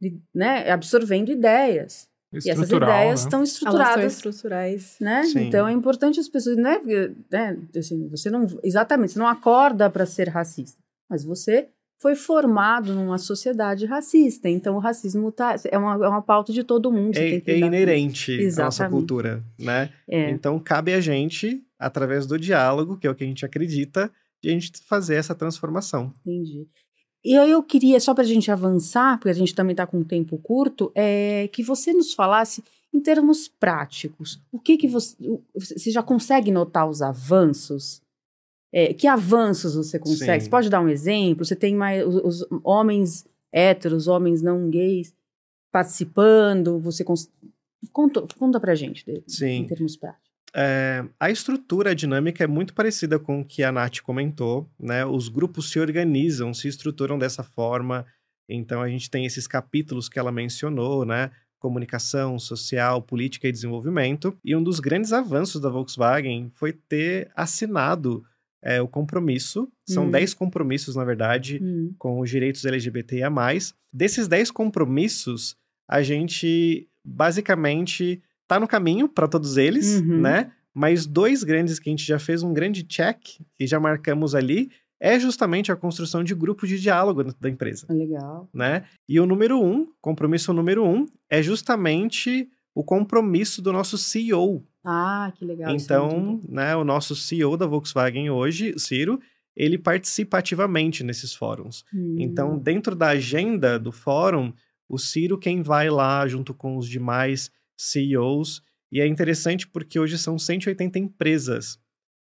né? Absorvendo ideias. E essas ideias né? estão estruturadas. Elas são estruturais. Né? Então é importante as pessoas, né? né? Assim, você não, exatamente, você não acorda para ser racista, mas você foi formado numa sociedade racista. Então, o racismo tá, é, uma, é uma pauta de todo mundo. Você É, tem que é dar... inerente à nossa Exatamente. cultura, né? É. Então, cabe a gente, através do diálogo, que é o que a gente acredita, de a gente fazer essa transformação. Entendi. E aí eu queria, só para a gente avançar, porque a gente também está com um tempo curto, é, que você nos falasse, em termos práticos, o que que você... Você já consegue notar os avanços? É, que avanços você consegue? Sim. Você pode dar um exemplo? Você tem mais os, os homens héteros, homens não gays participando? Você cons... conta, conta pra gente, de, Sim. em termos práticos. É, a estrutura, a dinâmica é muito parecida com o que a Nath comentou, né? Os grupos se organizam, se estruturam dessa forma. Então, a gente tem esses capítulos que ela mencionou, né? Comunicação, social, política e desenvolvimento. E um dos grandes avanços da Volkswagen foi ter assinado é, o compromisso. São Hum. dez compromissos, na verdade, Hum. com os direitos L G B T I A mais. Desses dez compromissos, a gente basicamente tá no caminho para todos eles, Uhum. né? Mas dois grandes que a gente já fez um grande check e já marcamos ali é justamente a construção de grupos de diálogo dentro da empresa, Legal. né? E o número um, compromisso número um, é justamente o compromisso do nosso C E O. Ah, que legal. isso é muito Então, bom. né, o nosso C E O da Volkswagen hoje, Ciro, ele participa ativamente nesses fóruns. Hum. Então, dentro da agenda do fórum, o Ciro quem vai lá junto com os demais C E Os, e é interessante porque hoje são cento e oitenta empresas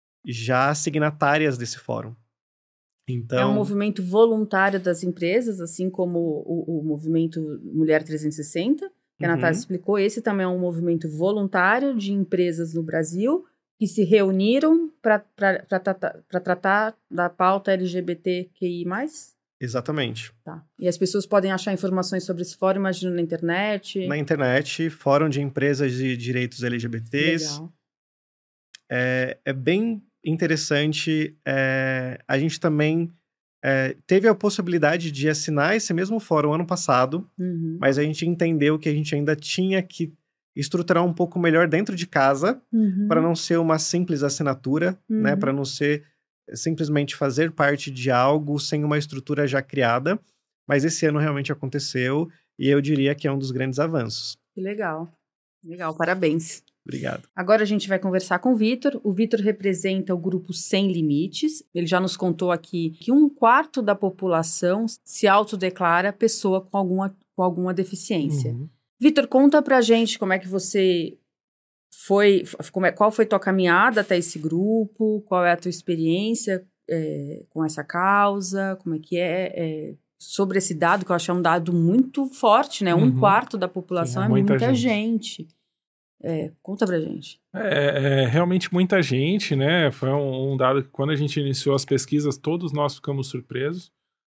já signatárias desse fórum. Então, É um movimento voluntário das empresas, assim como o, o movimento Mulher trezentos e sessenta, que a Uhum. Natália explicou. Esse também é um movimento voluntário de empresas no Brasil que se reuniram para tratar, tratar da pauta L G B T Q I mais. exatamente. Tá. E as pessoas podem achar informações sobre esse fórum, imagino, na internet. Na internet, fórum de empresas de direitos L G B Ts. Legal. É, é bem interessante. É, a gente também é, teve a possibilidade de assinar esse mesmo fórum ano passado, Uhum. mas a gente entendeu que a gente ainda tinha que estruturar um pouco melhor dentro de casa, Uhum. para não ser uma simples assinatura, né? Uhum. Para não ser simplesmente fazer parte de algo sem uma estrutura já criada. Mas esse ano realmente aconteceu e eu diria que é um dos grandes avanços. Que legal. Legal, parabéns. Obrigado. Agora a gente vai conversar com o Vitor. O Vitor representa o grupo Sem Limites. Ele já nos contou aqui que um quarto da população se autodeclara pessoa com alguma, com alguma deficiência. Uhum. Vitor, conta pra gente como é que você foi, como é, qual foi tua caminhada até esse grupo, qual é a tua experiência é, com essa causa, como é que é, é, sobre esse dado, que eu acho que é um dado muito forte, né? Um Uhum. quarto da população Sim, é é muita muita gente. gente. É, conta pra gente. É, é realmente muita gente, né? Foi um, um dado que quando a gente iniciou as pesquisas, todos nós ficamos surpresos.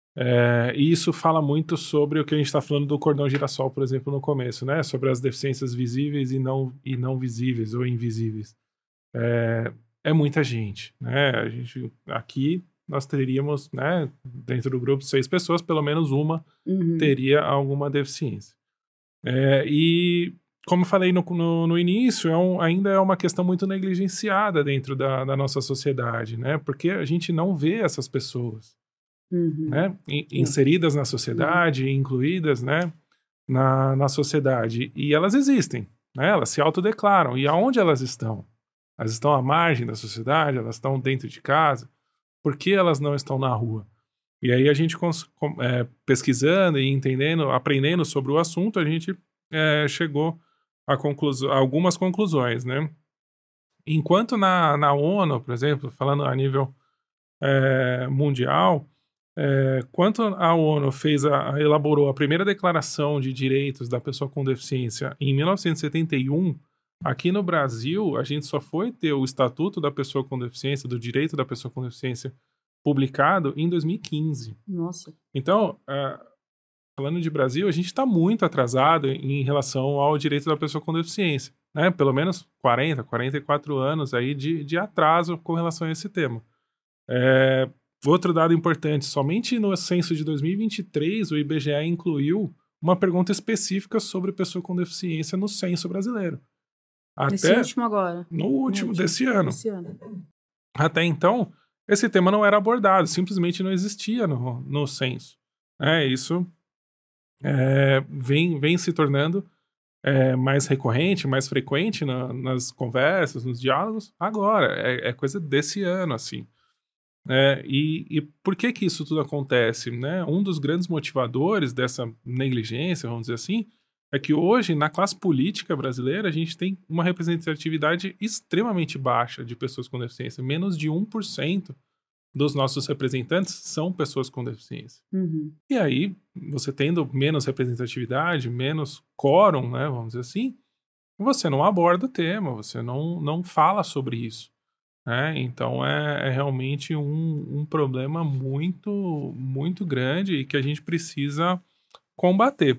É, e isso fala muito sobre o que a gente está falando do cordão girassol, por exemplo, no começo, né? Sobre as deficiências visíveis e não, e não visíveis ou invisíveis. É, é muita gente, né? A gente, aqui nós teríamos, né, dentro do grupo, seis pessoas, pelo menos uma Uhum. teria alguma deficiência. É, e, como eu falei no, no, no início, é um, ainda é uma questão muito negligenciada dentro da, da nossa sociedade, né? Porque a gente não vê essas pessoas, Uhum. né? In, inseridas na sociedade, incluídas, né, na, na sociedade. E elas existem, né? Elas se autodeclaram. E aonde elas estão? Elas estão à margem da sociedade? Elas estão dentro de casa? Por que elas não estão na rua? E aí a gente, é, pesquisando e entendendo, aprendendo sobre o assunto, a gente é, chegou a, concluso, a algumas conclusões, né? Enquanto na, na ONU, por exemplo, falando a nível é, mundial, é, quanto a ONU fez a, elaborou a primeira declaração de direitos da pessoa com deficiência em mil novecentos e setenta e um, aqui no Brasil, a gente só foi ter o Estatuto da Pessoa com Deficiência, do Direito da Pessoa com Deficiência, publicado em dois mil e quinze. Nossa. Então, uh, falando de Brasil, a gente está muito atrasado em relação ao direito da pessoa com deficiência, né? Pelo menos quarenta, quarenta e quatro anos aí de, de atraso com relação a esse tema. É, outro dado importante, somente no censo de dois mil e vinte e três, o I B G E incluiu uma pergunta específica sobre pessoa com deficiência no censo brasileiro. Nesse Até último agora. no último No desse ano. Desse ano. Até então, esse tema não era abordado, simplesmente não existia no, no censo. É, isso é, vem, vem se tornando é, mais recorrente, mais frequente na, nas conversas, nos diálogos, agora, é, é coisa desse ano, assim. É, e, e por que que isso tudo acontece, né? Um dos grandes motivadores dessa negligência, vamos dizer assim, é que hoje, na classe política brasileira, a gente tem uma representatividade extremamente baixa de pessoas com deficiência. Menos de um por cento dos nossos representantes são pessoas com deficiência. Uhum. E aí, você tendo menos representatividade, menos quórum, né, vamos dizer assim, você não aborda o tema, você não, não fala sobre isso. Né? Então, é, é realmente um, um problema muito, muito grande e que a gente precisa combater.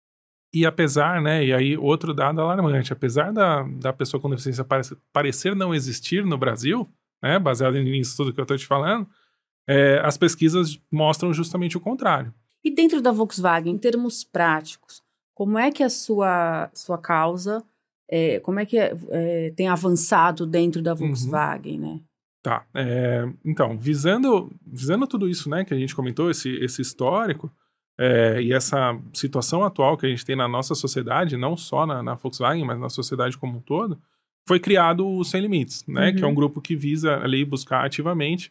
E apesar, né, e aí outro dado alarmante, apesar da, da pessoa com deficiência parecer, parecer não existir no Brasil, né, baseado nisso tudo que eu estou te falando, é, as pesquisas mostram justamente o contrário. E dentro da Volkswagen, em termos práticos, como é que a sua, sua causa, é, como é que é, é, tem avançado dentro da Volkswagen, uhum. né? Tá, é, então, visando, visando tudo isso, né, que a gente comentou, esse, esse histórico, É, e essa situação atual que a gente tem na nossa sociedade, não só na, na Volkswagen, mas na sociedade como um todo, foi criado o Sem Limites, né? Uhum. Que é um grupo que visa ali buscar ativamente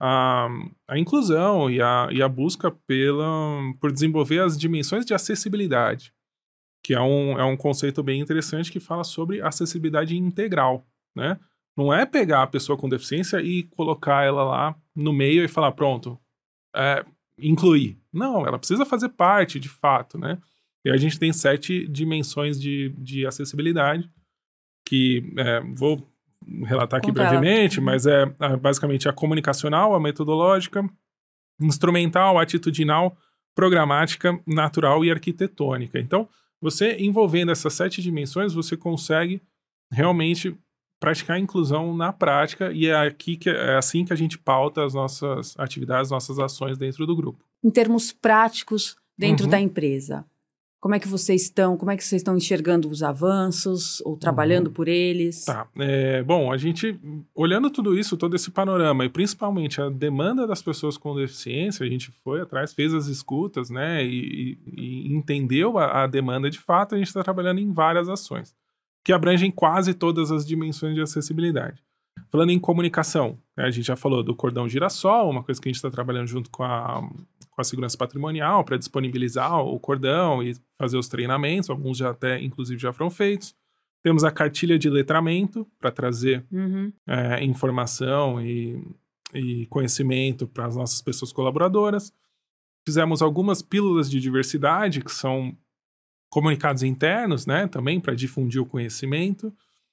a, a inclusão e a, e a busca pela, por desenvolver as dimensões de acessibilidade, que é um, é um conceito bem interessante que fala sobre acessibilidade integral, né? Não é pegar a pessoa com deficiência e colocar ela lá no meio e falar, pronto, é, incluir. Não, ela precisa fazer parte, de fato, né? E a gente tem sete dimensões de, de acessibilidade, que é, vou relatar aqui Conta brevemente, ela. mas é, é basicamente a comunicacional, a metodológica, instrumental, atitudinal, programática, natural e arquitetônica. Então, você envolvendo essas sete dimensões, você consegue realmente praticar a inclusão na prática, e é, aqui que, é assim que a gente pauta as nossas atividades, nossas ações dentro do grupo. Em termos práticos, dentro Uhum. da empresa, como é que vocês estão, como é que vocês estão enxergando os avanços, ou trabalhando uhum. por eles? Tá, é, bom, a gente, olhando tudo isso, todo esse panorama, e principalmente a demanda das pessoas com deficiência, a gente foi atrás, fez as escutas, né, e, e entendeu a, a demanda de fato, a gente está trabalhando em várias ações, que abrangem quase todas as dimensões de acessibilidade. Falando em comunicação, né, a gente já falou do cordão girassol, uma coisa que a gente está trabalhando junto com a, com a segurança patrimonial para disponibilizar o cordão e fazer os treinamentos, alguns já até, inclusive, já foram feitos. Temos a cartilha de letramento para trazer Uhum. é, informação e, e conhecimento para as nossas pessoas colaboradoras. Fizemos algumas pílulas de diversidade, que são comunicados internos, né, também para difundir o conhecimento.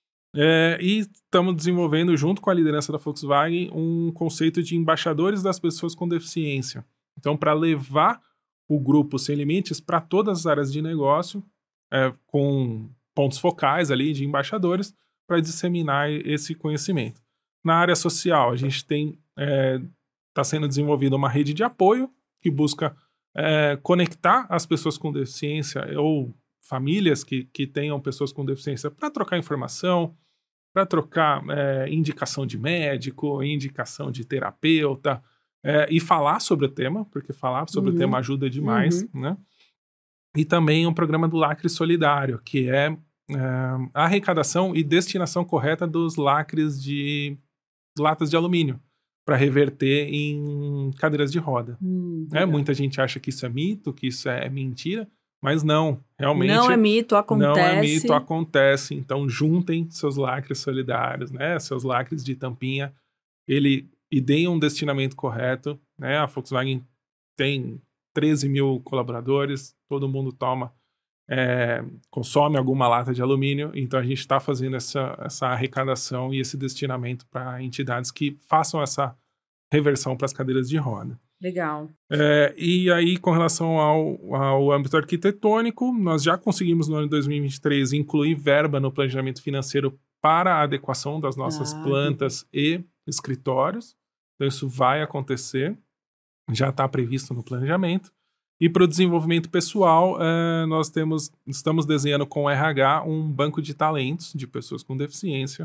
É, e estamos desenvolvendo, junto com a liderança da Volkswagen, um conceito de embaixadores das pessoas com deficiência. Então, para levar o grupo Sem Limites para todas as áreas de negócio, é, com pontos focais ali de embaixadores, para disseminar esse conhecimento. Na área social, a gente tem está sendo desenvolvida uma rede de apoio que busca é, conectar as pessoas com deficiência ou famílias que, que tenham pessoas com deficiência para trocar informação, para trocar é, indicação de médico, indicação de terapeuta, é, e falar sobre o tema, porque falar sobre Uhum. o tema ajuda demais, Uhum. né? E também um programa do Lacre Solidário, que é, é a arrecadação e destinação correta dos lacres de latas de alumínio, para reverter em cadeiras de roda. Hum, né? Muita gente acha que isso é mito, que isso é mentira, mas não, realmente... Não é mito, acontece. Não é mito, acontece. Então, juntem seus lacres solidários, né? Seus lacres de tampinha, ele, e deem um destinamento correto, né? A Volkswagen tem treze mil colaboradores, todo mundo toma, é, consome alguma lata de alumínio, então a gente está fazendo essa, essa arrecadação e esse destinamento para entidades que façam essa reversão para as cadeiras de roda. Legal. É, e aí, com relação ao, ao âmbito arquitetônico, nós já conseguimos no ano de dois mil e vinte e três incluir verba no planejamento financeiro para a adequação das nossas Ah, plantas e escritórios. Então isso vai acontecer, já está previsto no planejamento. E para o desenvolvimento pessoal, é, nós temos, estamos desenhando com o R H um banco de talentos de pessoas com deficiência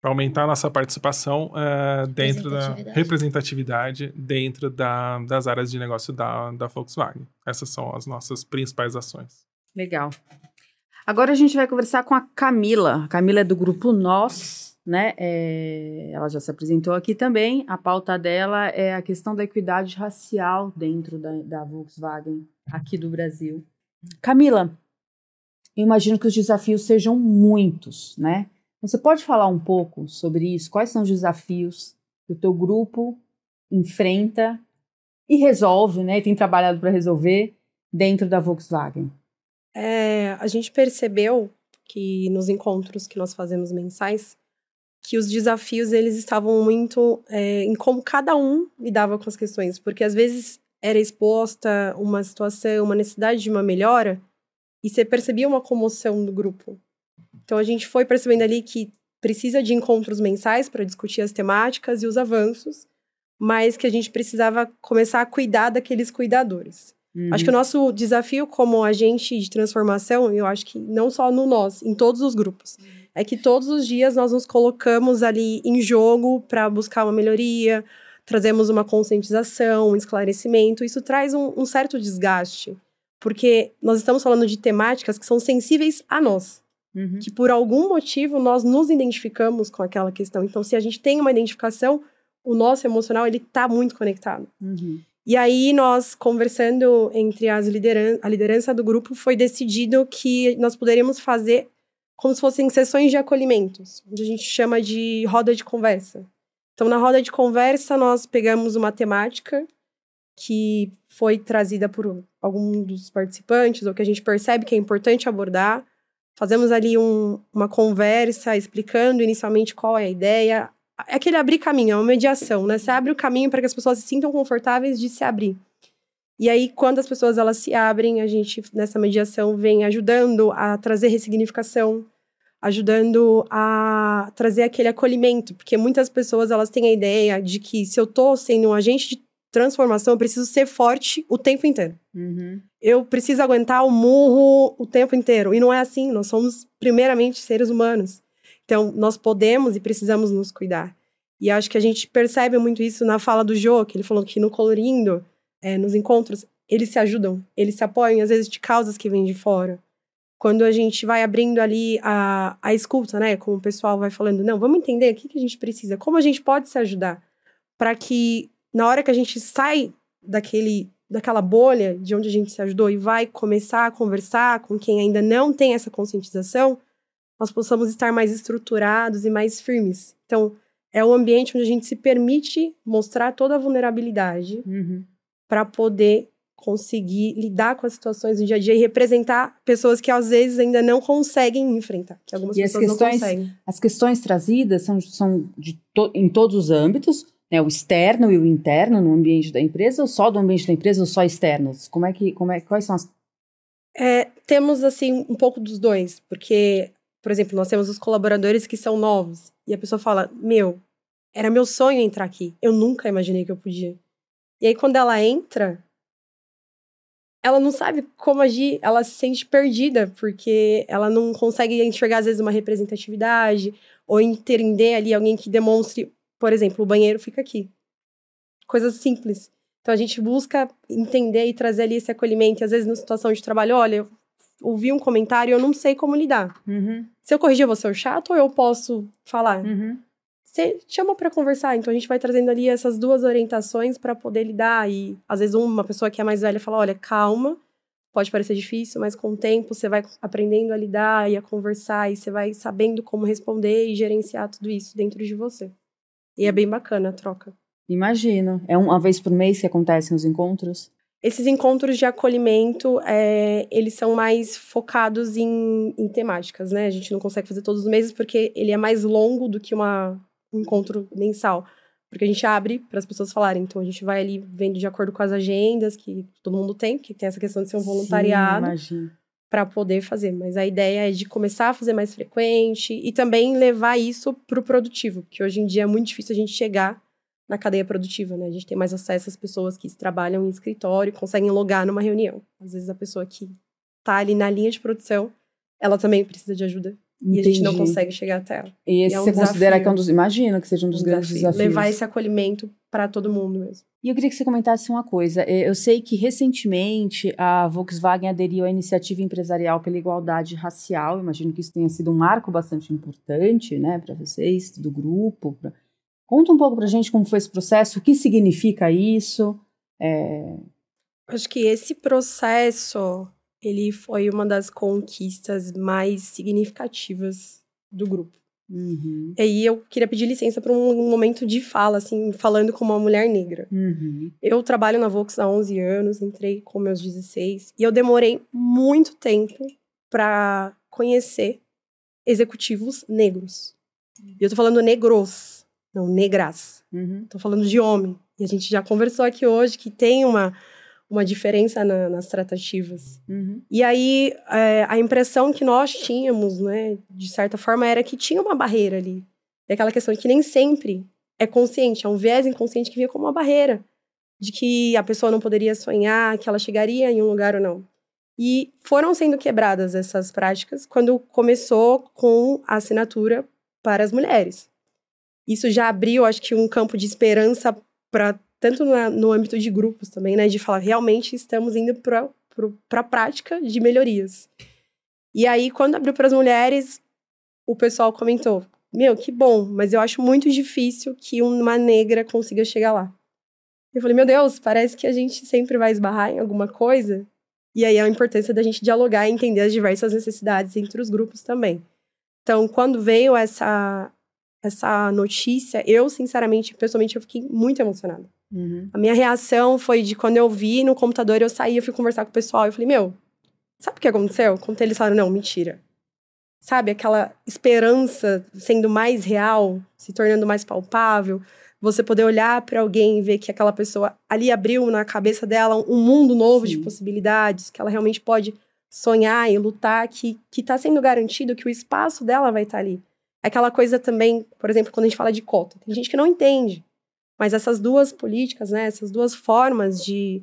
para aumentar a nossa participação uh, dentro da Representatividade. representatividade dentro da, das áreas de negócio da, da Volkswagen. Essas são as nossas principais ações. Legal. Agora a gente vai conversar com a Camila. A Camila é do grupo Nós, né? É, ela já se apresentou aqui também. A pauta dela é a questão da equidade racial dentro da, da Volkswagen aqui do Brasil. Camila, eu imagino que os desafios sejam muitos, né? Você pode falar um pouco sobre isso? Quais são os desafios que o teu grupo enfrenta e resolve, né? E tem trabalhado para resolver dentro da Volkswagen? É, a gente percebeu que nos encontros que nós fazemos mensais, que os desafios eles estavam muito é, em como cada um lidava com as questões, porque às vezes era exposta uma situação, uma necessidade de uma melhora, e você percebia uma comoção do grupo. Então a gente foi percebendo ali que precisa de encontros mensais para discutir as temáticas e os avanços, mas que a gente precisava começar a cuidar daqueles cuidadores. Uhum. Acho que o nosso desafio como agente de transformação, eu acho que não só no nós, em todos os grupos, é que todos os dias nós nos colocamos ali em jogo para buscar uma melhoria, trazemos uma conscientização, um esclarecimento. Isso traz um, um certo desgaste, porque nós estamos falando de temáticas que são sensíveis a nós, uhum. que por algum motivo nós nos identificamos com aquela questão. Então, se a gente tem uma identificação, o nosso emocional ele está muito conectado. Uhum. E aí, nós, conversando entre as lideran- a liderança do grupo, foi decidido que nós poderíamos fazer como se fossem sessões de acolhimentos, onde a gente chama de roda de conversa. Então, na roda de conversa, nós pegamos uma temática que foi trazida por algum dos participantes, ou que a gente percebe que é importante abordar. Fazemos ali um, uma conversa explicando inicialmente qual é a ideia. É aquele abrir caminho, é uma mediação, né? Você abre o caminho para que as pessoas se sintam confortáveis de se abrir. E aí, quando as pessoas elas se abrem, a gente, nessa mediação, vem ajudando a trazer ressignificação, ajudando a trazer aquele acolhimento, porque muitas pessoas elas têm a ideia de que se eu estou sendo um agente de transformação, eu preciso ser forte o tempo inteiro. Uhum. Eu preciso aguentar o murro o tempo inteiro. E não é assim, nós somos primeiramente seres humanos. Então, nós podemos e precisamos nos cuidar. E acho que a gente percebe muito isso na fala do Jô, que ele falou que no Colorindo, é, nos encontros, eles se ajudam, eles se apoiam, às vezes, de causas que vêm de fora. Quando a gente vai abrindo ali a, a escuta, né? Como o pessoal vai falando, não, vamos entender o que, que a gente precisa, como a gente pode se ajudar, para que, na hora que a gente sai daquele, daquela bolha de onde a gente se ajudou e vai começar a conversar com quem ainda não tem essa conscientização, nós possamos estar mais estruturados e mais firmes. Então, é o ambiente onde a gente se permite mostrar toda a vulnerabilidade uhum. para poder conseguir lidar com as situações do dia a dia e representar pessoas que, às vezes, ainda não conseguem enfrentar, que algumas e pessoas as questões, não conseguem. As questões trazidas são, são de to, em todos os âmbitos, né, o externo e o interno no ambiente da empresa, ou só do ambiente da empresa, ou só externos? Como é que, como é, quais são as... É, temos, assim, um pouco dos dois, porque... Por exemplo, nós temos os colaboradores que são novos. E a pessoa fala, meu, era meu sonho entrar aqui. Eu nunca imaginei que eu podia. E aí, quando ela entra, ela não sabe como agir. Ela se sente perdida, porque ela não consegue enxergar, às vezes, uma representatividade. Ou entender ali alguém que demonstre, por exemplo, o banheiro fica aqui. Coisas simples. Então, a gente busca entender e trazer ali esse acolhimento. E, às vezes, na situação de trabalho, olha... ouvi um comentário e eu não sei como lidar. Uhum. Se eu corrigir, eu vou ser o chato ou eu posso falar? Uhum. Você chama pra conversar. Então, a gente vai trazendo ali essas duas orientações pra poder lidar. E, às vezes, uma pessoa que é mais velha fala, olha, calma, pode parecer difícil, mas com o tempo você vai aprendendo a lidar e a conversar e você vai sabendo como responder e gerenciar tudo isso dentro de você. E é bem bacana a troca. Imagino. É uma vez por mês que acontecem os encontros? Esses encontros de acolhimento, é, eles são mais focados em, em temáticas, né? A gente não consegue fazer todos os meses porque ele é mais longo do que uma, um encontro mensal. Porque a gente abre para as pessoas falarem. Então, a gente vai ali vendo de acordo com as agendas que todo mundo tem, que tem essa questão de ser um voluntariado para poder fazer. Mas a ideia é de começar a fazer mais frequente e também levar isso para o produtivo. Porque hoje em dia é muito difícil a gente chegar na cadeia produtiva, né? A gente tem mais acesso às pessoas que trabalham em escritório, conseguem logar numa reunião. Às vezes a pessoa que tá ali na linha de produção, ela também precisa de ajuda. E a gente não Entendi. consegue chegar até ela. E esse é um você considera desafio. que é um dos... Imagina que seja um dos Um grandes desafio. desafios. Levar esse acolhimento para todo mundo mesmo. E eu queria que você comentasse uma coisa. Eu sei que recentemente a Volkswagen aderiu à iniciativa empresarial pela igualdade racial. Imagino que isso tenha sido um marco bastante importante, né, para vocês, do grupo. Pra... Conta um pouco para a gente como foi esse processo, o que significa isso. É... Acho que esse processo, ele foi uma das conquistas mais significativas do grupo. Uhum. E aí eu queria pedir licença para um momento de fala, assim, falando como uma mulher negra. Uhum. Eu trabalho na Volks há onze anos, entrei com meus dezesseis, e eu demorei muito tempo para conhecer executivos negros. E eu tô falando negros, não negras. Uhum. Tô falando de homem. E a gente já conversou aqui hoje que tem uma, uma diferença na, nas tratativas. Uhum. E aí, é, a impressão que nós tínhamos, né, de certa forma, era que tinha uma barreira ali. E aquela questão que nem sempre é consciente, é um viés inconsciente que via como uma barreira. De que a pessoa não poderia sonhar, que ela chegaria em um lugar ou não. E foram sendo quebradas essas práticas quando começou com a assinatura para as mulheres. Isso já abriu, acho que, um campo de esperança para tanto na, no âmbito de grupos também, né? De falar, realmente estamos indo para a prática de melhorias. E aí, quando abriu para as mulheres, o pessoal comentou, meu, que bom, mas eu acho muito difícil que uma negra consiga chegar lá. Eu falei, meu Deus, parece que a gente sempre vai esbarrar em alguma coisa. E aí a importância da gente dialogar e entender as diversas necessidades entre os grupos também. Então, quando veio essa, essa notícia, eu, sinceramente, pessoalmente, eu fiquei muito emocionada. Uhum. A minha reação foi de quando eu vi no computador, eu saí, eu fui conversar com o pessoal, eu falei, meu, sabe o que aconteceu? Quando eles falaram, não, mentira. Sabe, aquela esperança sendo mais real, se tornando mais palpável, você poder olhar para alguém e ver que aquela pessoa ali abriu na cabeça dela um mundo novo Sim. de possibilidades, que ela realmente pode sonhar e lutar, que que está sendo garantido que o espaço dela vai estar ali. Aquela coisa também, por exemplo, quando a gente fala de cota, tem gente que não entende, mas essas duas políticas, né, essas duas formas de,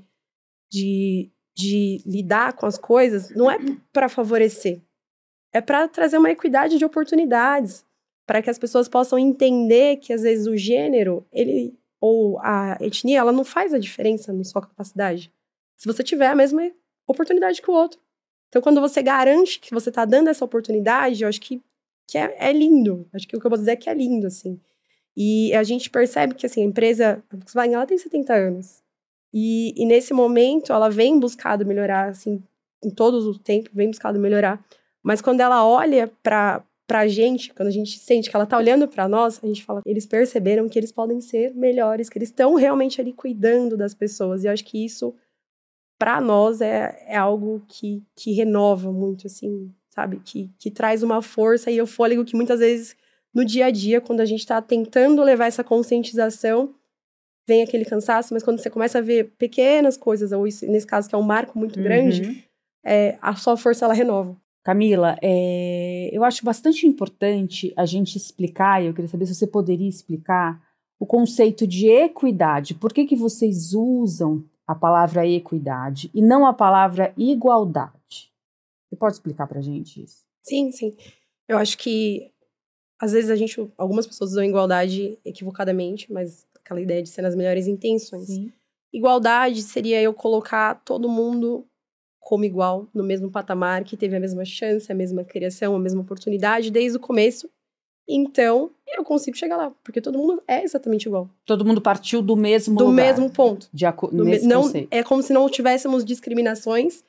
de, de lidar com as coisas, não é para favorecer, é para trazer uma equidade de oportunidades, para que as pessoas possam entender que, às vezes, o gênero, ele, ou a etnia, ela não faz a diferença na sua capacidade. Se você tiver a mesma oportunidade que o outro. Então, quando você garante que você está dando essa oportunidade, eu acho que, que é, é lindo. Acho que o que eu posso dizer é que é lindo, assim. E a gente percebe que, assim, a empresa, a Volkswagen, ela tem setenta anos. E, e nesse momento, ela vem buscado melhorar, assim, em todos os tempos, vem buscado melhorar. Mas quando ela olha para pra gente, quando a gente sente que ela tá olhando pra nós, a gente fala, eles perceberam que eles podem ser melhores, que eles estão realmente ali cuidando das pessoas. E eu acho que isso, pra nós, é, é algo que, que renova muito, assim, sabe? Que, que traz uma força e o fôlego que muitas vezes, no dia a dia, quando a gente tá tentando levar essa conscientização, vem aquele cansaço, mas quando você começa a ver pequenas coisas, ou isso, nesse caso, que é um marco muito Uhum. grande, é, a sua força, ela renova. Camila, é, eu acho bastante importante a gente explicar, e eu queria saber se você poderia explicar o conceito de equidade. Por que que vocês usam a palavra equidade e não a palavra igualdade? Você pode explicar pra gente isso? Sim, sim. Eu acho que, às vezes, a gente, algumas pessoas usam igualdade equivocadamente, mas aquela ideia de ser nas melhores intenções. Sim. Igualdade seria eu colocar todo mundo como igual, no mesmo patamar, que teve a mesma chance, a mesma criação, a mesma oportunidade desde o começo. Então, eu consigo chegar lá, porque todo mundo é exatamente igual. Todo mundo partiu do mesmo Do lugar. mesmo ponto. De aco- Do nesse me- não, conceito. é como se não tivéssemos discriminações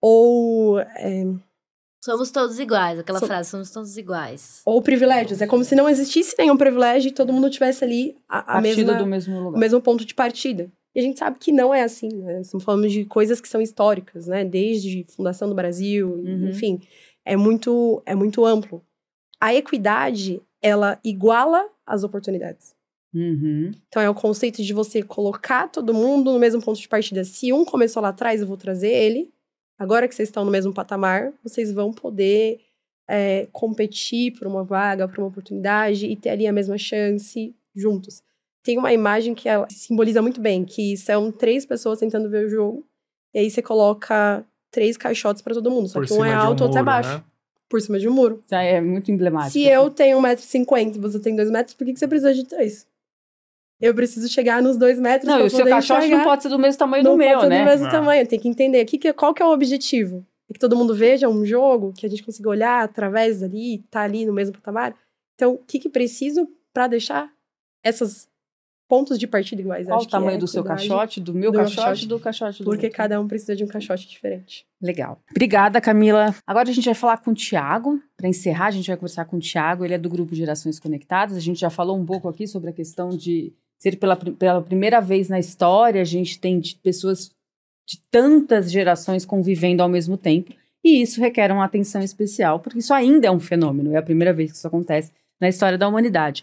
ou, é, Somos todos iguais, aquela So- frase, somos todos iguais. ou privilégios. É como se não existisse nenhum privilégio e todo mundo tivesse ali a, a Partido mesma, do mesmo o lugar. mesmo ponto de partida. E a gente sabe que não é assim, né? Estamos falando de coisas que são históricas, né? Desde a fundação do Brasil, Uhum. enfim. É muito, é muito amplo. A equidade, ela iguala as oportunidades. Uhum. Então, é o conceito de você colocar todo mundo no mesmo ponto de partida. Se um começou lá atrás, eu vou trazer ele. Agora que vocês estão no mesmo patamar, vocês vão poder é, competir por uma vaga, por uma oportunidade e ter ali a mesma chance juntos. Tem uma imagem que ela simboliza muito bem, que são três pessoas tentando ver o jogo, e aí você coloca três caixotes para todo mundo, só Por que um é cima de um alto, outro é muro, baixo. né? por cima de um muro. Isso aí é muito emblemático. Se eu tenho um metro e cinquenta e você tem dois metros, por que, que você precisa de três? Eu preciso chegar nos dois metros Não, pra e o seu poder caixote enxergar. não pode ser do mesmo tamanho Não do meu, pode ser né? do mesmo Não. tamanho. Tem que entender que que, qual que é o objetivo. É que todo mundo veja um jogo, que a gente consiga olhar através dali, tá ali no mesmo patamar. Então, o que que preciso pra deixar esses pontos de partida iguais? Qual Acho o que é tamanho do seu equidade, caixote, do meu do meu caixote, caixote. do caixote do Porque outro. cada um precisa de um caixote diferente. Legal. Obrigada, Camila. Agora a gente vai falar com o Thiago. Para encerrar, a gente vai conversar com o Thiago. Ele é do grupo Gerações Conectadas. A gente já falou um pouco aqui sobre a questão de ser pela, pela primeira vez na história, a gente tem de pessoas de tantas gerações convivendo ao mesmo tempo. E isso requer uma atenção especial, porque isso ainda é um fenômeno. É a primeira vez que isso acontece na história da humanidade.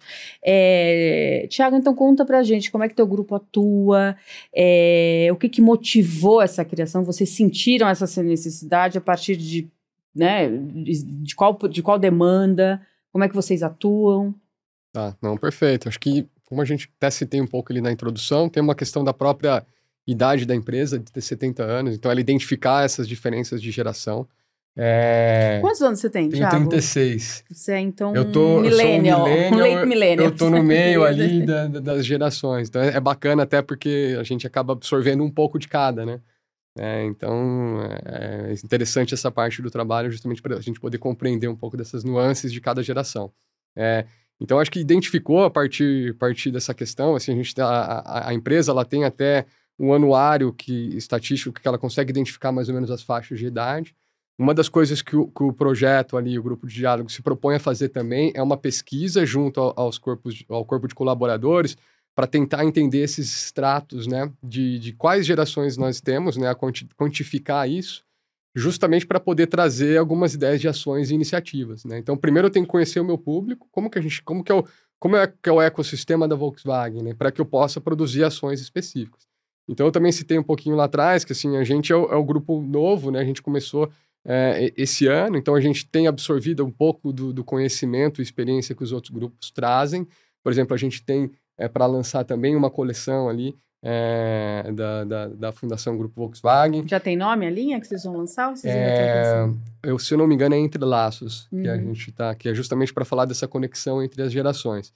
É... Tiago, então conta pra gente como é que teu grupo atua, é... o que que motivou essa criação, vocês sentiram essa necessidade a partir de, né, de, de, qual, de qual demanda, como é que vocês atuam? Tá, não, perfeito. Acho que, como a gente até citei um pouco ali na introdução, tem uma questão da própria idade da empresa, de ter setenta anos, então ela identificar essas diferenças de geração. É... Quantos anos você tem, Tenho Thiago? trinta e seis. Você é, então, eu tô, millennial, eu sou um millennial, late eu, millennial. eu tô no meio ali da, da, das gerações. Então é, é bacana até porque a gente acaba absorvendo um pouco de cada, né? É, então é, é interessante essa parte do trabalho justamente para a gente poder compreender um pouco dessas nuances de cada geração. É, então acho que identificou a partir, a partir dessa questão, assim, a, gente, a, a, a empresa ela tem até um anuário que, estatístico que ela consegue identificar mais ou menos as faixas de idade. Uma das coisas que o, que o projeto ali, o grupo de diálogo, se propõe a fazer também é uma pesquisa junto ao, aos corpos, ao corpo de colaboradores para tentar entender esses estratos, né, de, de quais gerações nós temos, né, a quantificar isso, justamente para poder trazer algumas ideias de ações e iniciativas, né? Então, primeiro eu tenho que conhecer o meu público, como que a gente, como que é o, como é, que é o ecossistema da Volkswagen, né, para que eu possa produzir ações específicas. Então, eu também citei um pouquinho lá atrás que assim a gente é o, é o grupo novo, né? A gente começou É, esse ano, então a gente tem absorvido um pouco do, do conhecimento e experiência que os outros grupos trazem. Por exemplo, a gente tem é, para lançar também uma coleção ali é, da, da, da Fundação Grupo Volkswagen. Já tem nome a linha que vocês vão lançar? Ou vocês É, ainda eu, se eu não me engano, é Entre Laços, uhum. que a gente tá, que é justamente para falar dessa conexão entre as gerações.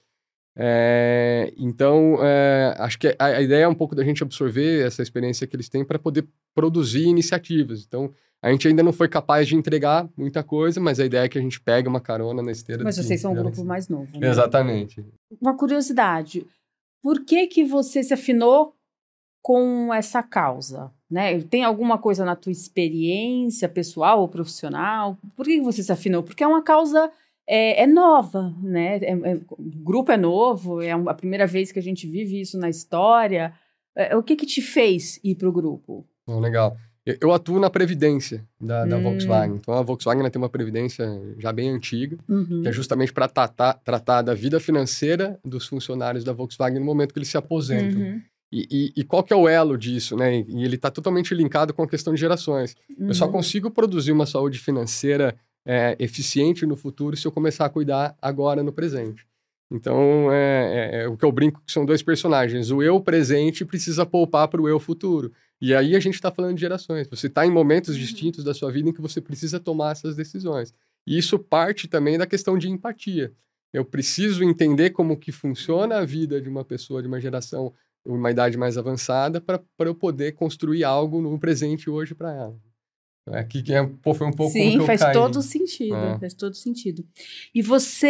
É, então, é, acho que a, a ideia é um pouco da gente absorver essa experiência que eles têm para poder produzir iniciativas. Então, a gente ainda não foi capaz de entregar muita coisa, mas a ideia é que a gente pegue uma carona na esteira. Mas vocês são um grupo assim. mais novo, né? Exatamente. Uma curiosidade, por que que você se afinou com essa causa? Né? Tem alguma coisa na tua experiência pessoal ou profissional? Por que você se afinou? Porque é uma causa... É, é nova, né? É, é, o grupo é novo, é a primeira vez que a gente vive isso na história. É, o que que te fez ir para o grupo? Oh, legal. Eu, eu atuo na previdência da, da hum. Volkswagen. Então, a Volkswagen ela tem uma previdência já bem antiga, uhum. que é justamente para tratar, tratar da vida financeira dos funcionários da Volkswagen no momento que eles se aposentam. Uhum. E, e, e qual que é o elo disso, né? E ele está totalmente linkado com a questão de gerações. Uhum. Eu só consigo produzir uma saúde financeira É, eficiente no futuro se eu começar a cuidar agora no presente. Então, é, é, é o que eu brinco que são dois personagens. O eu presente precisa poupar para o eu futuro. E aí a gente está falando de gerações. Você está em momentos uhum. distintos da sua vida em que você precisa tomar essas decisões. E isso parte também da questão de empatia. Eu preciso entender como que funciona a vida de uma pessoa de uma geração, uma idade mais avançada, para eu poder construir algo no presente hoje para ela. Aqui que é, pô, foi um pouco Sim, como que faz eu caí. todo sentido, é. faz todo sentido. E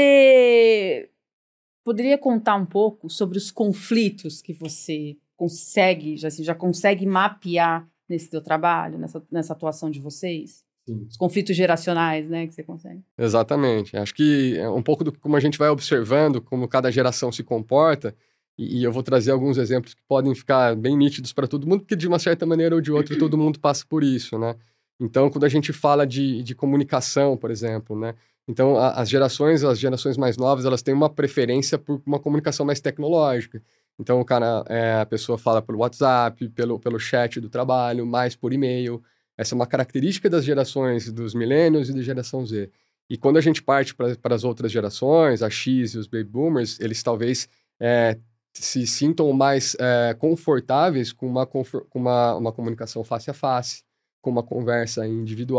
você poderia contar um pouco sobre os conflitos que você consegue, já, assim, já consegue mapear nesse teu trabalho, nessa, nessa atuação de vocês? Sim. Os conflitos geracionais, né, que você consegue. Exatamente. Acho que é um pouco do como a gente vai observando como cada geração se comporta, e, e eu vou trazer alguns exemplos que podem ficar bem nítidos para todo mundo, porque de uma certa maneira ou de outra todo mundo passa por isso, né? Então, quando a gente fala de, de comunicação, por exemplo, né? Então, a, as gerações, as gerações mais novas, elas têm uma preferência por uma comunicação mais tecnológica. Então, o cara, é, a pessoa fala pelo WhatsApp, pelo, pelo chat do trabalho, mais por e-mail. Essa é uma característica das gerações dos millennials e da geração Z. E quando a gente parte para as outras gerações, a X e os baby boomers, eles talvez é, se sintam mais é, confortáveis com, uma, com uma, uma comunicação face a face, com uma conversa individual.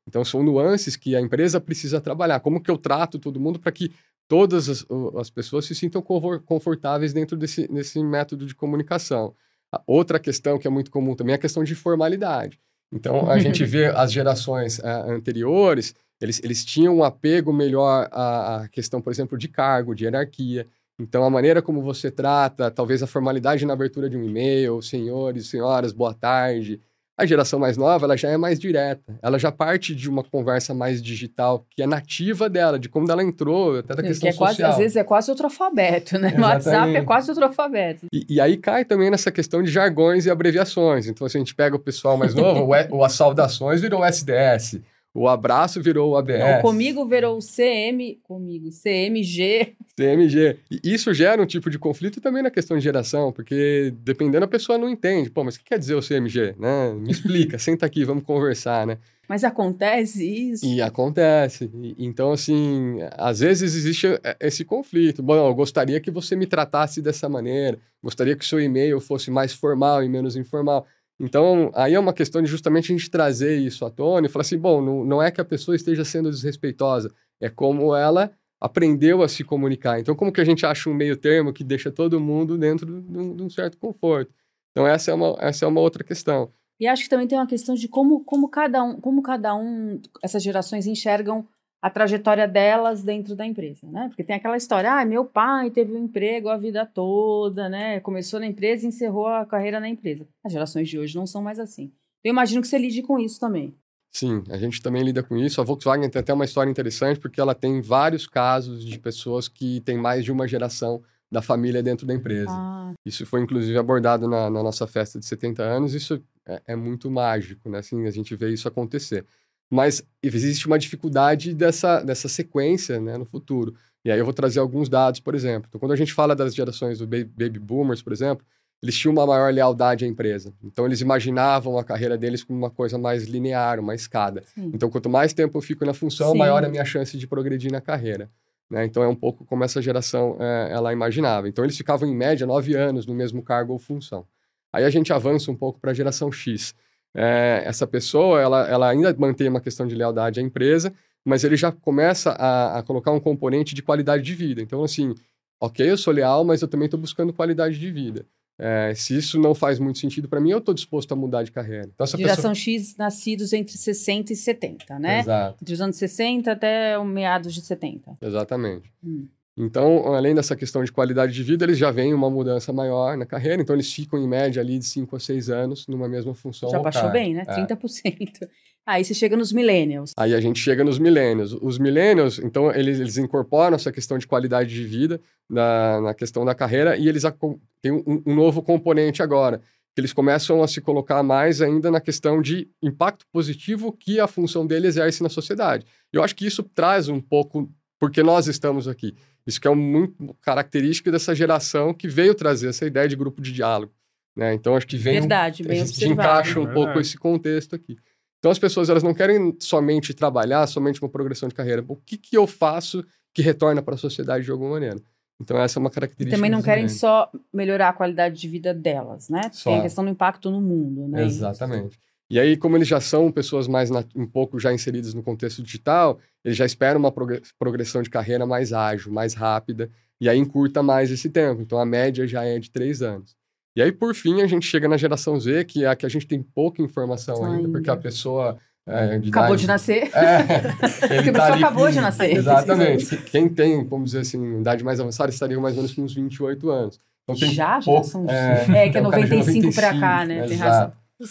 Então, são nuances que a empresa precisa trabalhar. Como que eu trato todo mundo para que todas as, as pessoas se sintam confortáveis dentro desse, desse método de comunicação. A outra questão que é muito comum também é a questão de formalidade. Então, a gente vê as gerações uh, anteriores, eles, eles tinham um apego melhor à, à questão, por exemplo, de cargo, de hierarquia. Então, a maneira como você trata, talvez a formalidade na abertura de um e-mail, senhores, senhoras, boa tarde. A geração mais nova, ela já é mais direta. Ela já parte de uma conversa mais digital, que é nativa dela, de como ela entrou, até da que questão é quase, social. Às vezes é quase outro alfabeto, né? O WhatsApp é quase outro alfabeto. E, e aí cai também nessa questão de jargões e abreviações. Então, se a gente pega o pessoal mais novo, o, e, o as saudações virou o S D S, o abraço virou o A B S. Não, comigo virou o C M, comigo, C M G. C M G. E isso gera um tipo de conflito também na questão de geração, porque dependendo a pessoa não entende. Pô, mas o que quer dizer o C M G? Né? Me explica, senta aqui, vamos conversar, né? Mas acontece isso? E acontece. E, então, assim, às vezes existe esse conflito. Bom, eu gostaria que você me tratasse dessa maneira, gostaria que o seu e-mail fosse mais formal e menos informal. Então, aí é uma questão de justamente a gente trazer isso à tona e falar assim, bom, não, não é que a pessoa esteja sendo desrespeitosa, é como ela aprendeu a se comunicar. Então, como que a gente acha um meio termo que deixa todo mundo dentro de um, de um certo conforto? Então, essa é uma, essa é uma outra questão. E acho que também tem uma questão de como, como, cada um, como cada um, essas gerações enxergam a trajetória delas dentro da empresa, né? Porque tem aquela história, ah, meu pai teve um emprego a vida toda, né? Começou na empresa e encerrou a carreira na empresa. As gerações de hoje não são mais assim. Eu imagino que você lide com isso também. Sim, a gente também lida com isso. A Volkswagen tem até uma história interessante, porque ela tem vários casos de pessoas que têm mais de uma geração da família dentro da empresa. Ah. Isso foi, inclusive, abordado na, na nossa festa de setenta anos. Isso é, é muito mágico, né? Assim, a gente vê isso acontecer. Mas existe uma dificuldade dessa, dessa sequência, né, no futuro. E aí eu vou trazer alguns dados, por exemplo. Então, quando a gente fala das gerações do baby boomers, por exemplo, eles tinham uma maior lealdade à empresa. Então, eles imaginavam a carreira deles como uma coisa mais linear, uma escada. Sim. Então, quanto mais tempo eu fico na função, Sim. maior é a minha chance de progredir na carreira. Né? Então, é um pouco como essa geração é, ela imaginava. Então, eles ficavam, em média, nove anos no mesmo cargo ou função. Aí a gente avança um pouco para a geração X. É, essa pessoa, ela, ela ainda mantém uma questão de lealdade à empresa, mas ele já começa a, a colocar um componente de qualidade de vida. Então, assim, ok, eu sou leal, mas eu também estou buscando qualidade de vida. É, se isso não faz muito sentido para mim, eu estou disposto a mudar de carreira. Então, essa geração pessoa... X, nascidos entre sessenta e setenta, né? Exato. Entre os anos sessenta até o meados de setenta. Exatamente. Hum. Então, além dessa questão de qualidade de vida, eles já veem uma mudança maior na carreira, então eles ficam em média ali de cinco a seis anos numa mesma função. Já baixou bem, né? trinta por cento. É. Aí você chega nos millennials. Aí a gente chega nos millennials. Os millennials, então, eles, eles incorporam essa questão de qualidade de vida na, na questão da carreira e eles têm um, um novo componente agora, que eles começam a se colocar mais ainda na questão de impacto positivo que a função dele exerce na sociedade. Eu acho que isso traz um pouco, porque nós estamos aqui. Isso que é muito característico dessa geração que veio trazer essa ideia de grupo de diálogo. Né? Então, acho que vem... Verdade, bem a gente encaixa um pouco esse contexto aqui. Então, as pessoas elas não querem somente trabalhar, somente uma progressão de carreira. O que, que eu faço que retorna para a sociedade de alguma maneira? Então, essa é uma característica. E também não querem só melhorar a qualidade de vida delas, né? Só. Tem a questão do impacto no mundo, né? Exatamente. E aí, como eles já são pessoas mais na, um pouco já inseridas no contexto digital, eles já esperam uma progressão de carreira mais ágil, mais rápida, e aí encurta mais esse tempo. Então, a média já é de três anos. E aí, por fim, a gente chega na geração Z, que é a que a gente tem pouca informação ainda, ainda, porque a pessoa... É, de acabou idade, de nascer. É, porque a pessoa tá acabou com, de nascer. Exatamente. Quem tem, vamos dizer assim, idade mais avançada, estaria mais ou menos com uns vinte e oito anos. Então, tem já? Pouco, geração é, é, que é noventa e cinco para cá, né? Tem razão.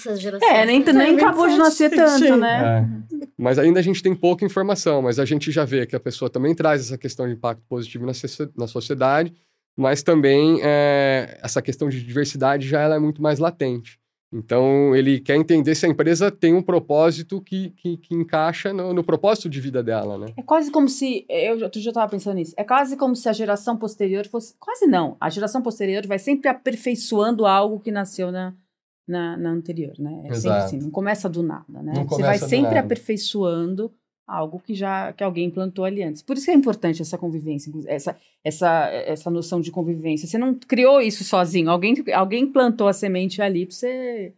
É, nem, nem acabou de nascer tanto, né? É. Mas ainda a gente tem pouca informação, mas a gente já vê que a pessoa também traz essa questão de impacto positivo na, na sociedade, mas também é, essa questão de diversidade já ela é muito mais latente. Então, ele quer entender se a empresa tem um propósito que, que, que encaixa no, no propósito de vida dela, né? É quase como se... Eu outro dia eu estava pensando nisso. É quase como se a geração posterior fosse... Quase não. A geração posterior vai sempre aperfeiçoando algo que nasceu na, na, na anterior, né? É Exato. sempre assim. Não começa do nada, né? Não Você vai sempre nada. aperfeiçoando algo que já que alguém plantou ali antes. Por isso que é importante essa convivência, essa, essa, essa noção de convivência. Você não criou isso sozinho. Alguém, alguém plantou a semente ali para você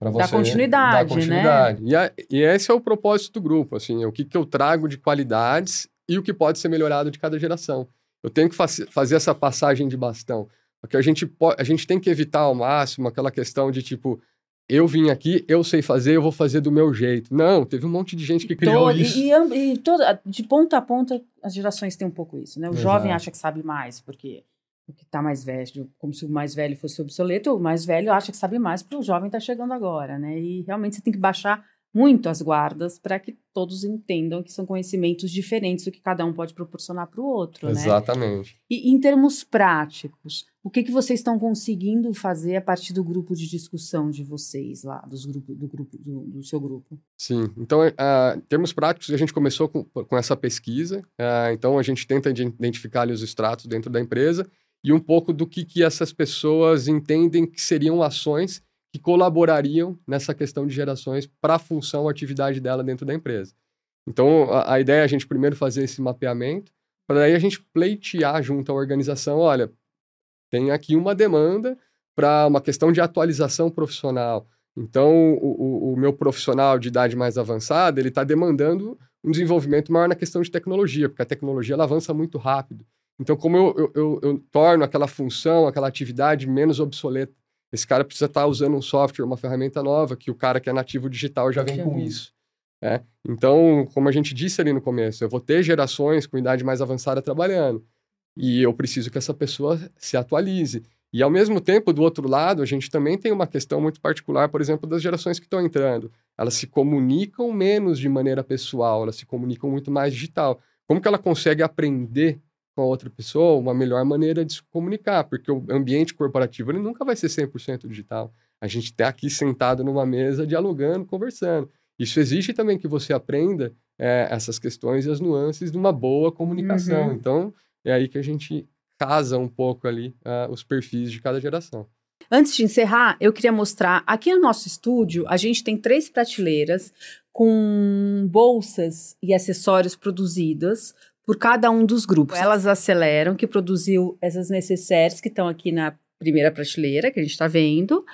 Para Dar continuidade, dar continuidade. Né? E, a, e esse é o propósito do grupo, assim, é o que, que eu trago de qualidades e o que pode ser melhorado de cada geração. Eu tenho que fa- fazer essa passagem de bastão, porque a gente, po- a gente tem que evitar ao máximo aquela questão de tipo, eu vim aqui, eu sei fazer, eu vou fazer do meu jeito. Não, teve um monte de gente que criou Todo, isso. E, e, e toda, de ponta a ponta, as gerações têm um pouco isso, né? O Exato. jovem acha que sabe mais, porque o que está mais velho, como se o mais velho fosse obsoleto, o mais velho acha que sabe mais porque o jovem está chegando agora, né? E realmente você tem que baixar muito as guardas para que todos entendam que são conhecimentos diferentes do que cada um pode proporcionar para o outro, né? Exatamente. E em termos práticos, o que, que vocês estão conseguindo fazer a partir do grupo de discussão de vocês lá, dos grupo, do, grupo, do, do seu grupo? Sim, então, uh, em termos práticos, a gente começou com, com essa pesquisa, uh, então a gente tenta identificar ali os estratos dentro da empresa e um pouco do que, que essas pessoas entendem que seriam ações que colaborariam nessa questão de gerações para a função ou atividade dela dentro da empresa. Então, a, a ideia é a gente primeiro fazer esse mapeamento, para daí a gente pleitear junto à organização, olha, tem aqui uma demanda para uma questão de atualização profissional. Então, o, o, o meu profissional de idade mais avançada, ele está demandando um desenvolvimento maior na questão de tecnologia, porque a tecnologia ela avança muito rápido. Então, como eu, eu, eu, eu torno aquela função, aquela atividade menos obsoleta, esse cara precisa estar tá usando um software, uma ferramenta nova, que o cara que é nativo digital já vem já com vem. isso. Né? Então, como a gente disse ali no começo, eu vou ter gerações com idade mais avançada trabalhando, e eu preciso que essa pessoa se atualize. E, ao mesmo tempo, do outro lado, a gente também tem uma questão muito particular, por exemplo, das gerações que estão entrando. Elas se comunicam menos de maneira pessoal, elas se comunicam muito mais digital. Como que ela consegue aprender com a outra pessoa uma melhor maneira de se comunicar? Porque o ambiente corporativo ele nunca vai ser cem por cento digital. A gente está aqui sentado numa mesa, dialogando, conversando. Isso exige também que você aprenda é, essas questões e as nuances de uma boa comunicação. Uhum. Então, é aí que a gente casa um pouco ali uh, os perfis de cada geração. Antes de encerrar, eu queria mostrar, aqui no nosso estúdio, a gente tem três prateleiras com bolsas e acessórios produzidas por cada um dos grupos. Elas aceleram, que produziu essas necessaires que estão aqui na primeira prateleira, que a gente está vendo.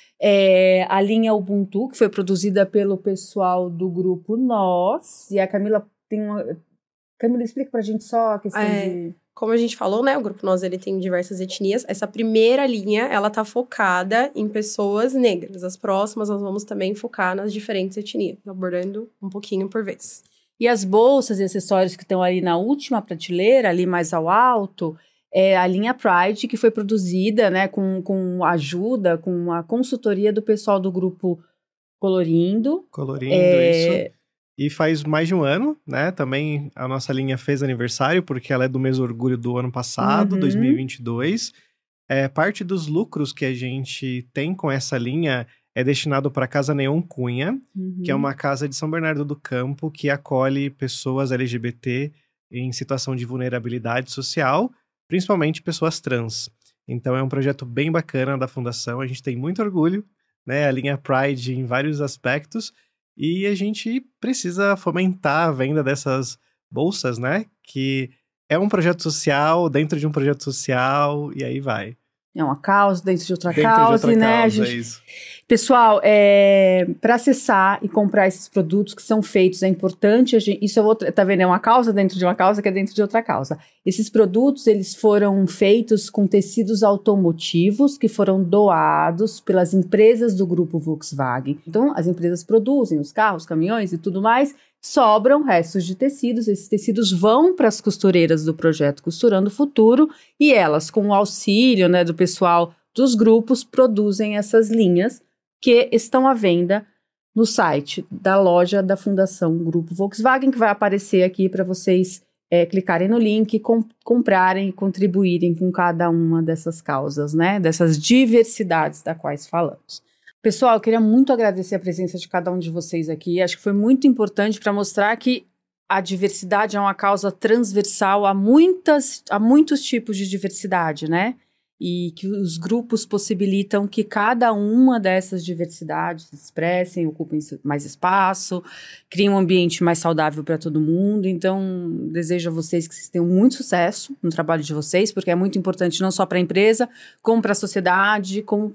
É, a linha Ubuntu, que foi produzida pelo pessoal do grupo Nós. E a Camila tem uma... Camila, explica pra gente só a questão é... de... Como a gente falou, né, o Grupo Nós, ele tem diversas etnias. Essa primeira linha, ela tá focada em pessoas negras. As próximas, nós vamos também focar nas diferentes etnias, abordando um pouquinho por vez. E as bolsas e acessórios que estão ali na última prateleira, ali mais ao alto, é a linha Pride, que foi produzida, né, com, com ajuda, com a consultoria do pessoal do Grupo Colorindo. Colorindo, é... isso. E faz mais de um ano, né? Também a nossa linha fez aniversário, porque ela é do mês orgulho do ano passado, uhum. dois mil e vinte e dois. É, parte dos lucros que a gente tem com essa linha é destinado para a Casa Neon Cunha, uhum. que é uma casa de São Bernardo do Campo, que acolhe pessoas L G B T em situação de vulnerabilidade social, principalmente pessoas trans. Então é um projeto bem bacana da Fundação, a gente tem muito orgulho, né? A linha Pride em vários aspectos, e a gente precisa fomentar a venda dessas bolsas, né? Que é um projeto social dentro de um projeto social, e aí vai. É uma causa dentro de outra dentro causa, de outra né? Causa, a gente... é isso. Pessoal, é... para acessar e comprar esses produtos que são feitos, é importante, a gente... isso é outra, tá vendo? É uma causa dentro de uma causa que é dentro de outra causa. Esses produtos, eles foram feitos com tecidos automotivos que foram doados pelas empresas do grupo Volkswagen. Então, as empresas produzem os carros, caminhões e tudo mais, sobram restos de tecidos, esses tecidos vão para as costureiras do projeto Costurando o Futuro e elas, com o auxílio, né, do pessoal dos grupos, produzem essas linhas que estão à venda no site da loja da Fundação Grupo Volkswagen, que vai aparecer aqui para vocês é, clicarem no link, com, comprarem e contribuírem com cada uma dessas causas, né, dessas diversidades das quais falamos. Pessoal, eu queria muito agradecer a presença de cada um de vocês aqui. Acho que foi muito importante para mostrar que a diversidade é uma causa transversal a, muitas, a muitos tipos de diversidade, né? E que os grupos possibilitam que cada uma dessas diversidades se expressem, ocupem mais espaço, criem um ambiente mais saudável para todo mundo. Então, desejo a vocês que vocês tenham muito sucesso no trabalho de vocês, porque é muito importante não só para a empresa, como para a sociedade, como para o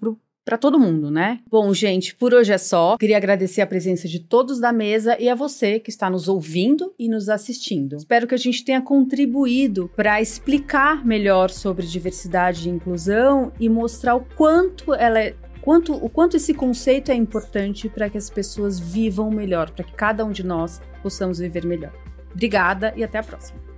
para todo mundo, né? Bom, gente, por hoje é só. Queria agradecer a presença de todos da mesa e a você que está nos ouvindo e nos assistindo. Espero que a gente tenha contribuído para explicar melhor sobre diversidade e inclusão e mostrar o quanto ela é Quanto, o quanto esse conceito é importante para que as pessoas vivam melhor, para que cada um de nós possamos viver melhor. Obrigada e até a próxima.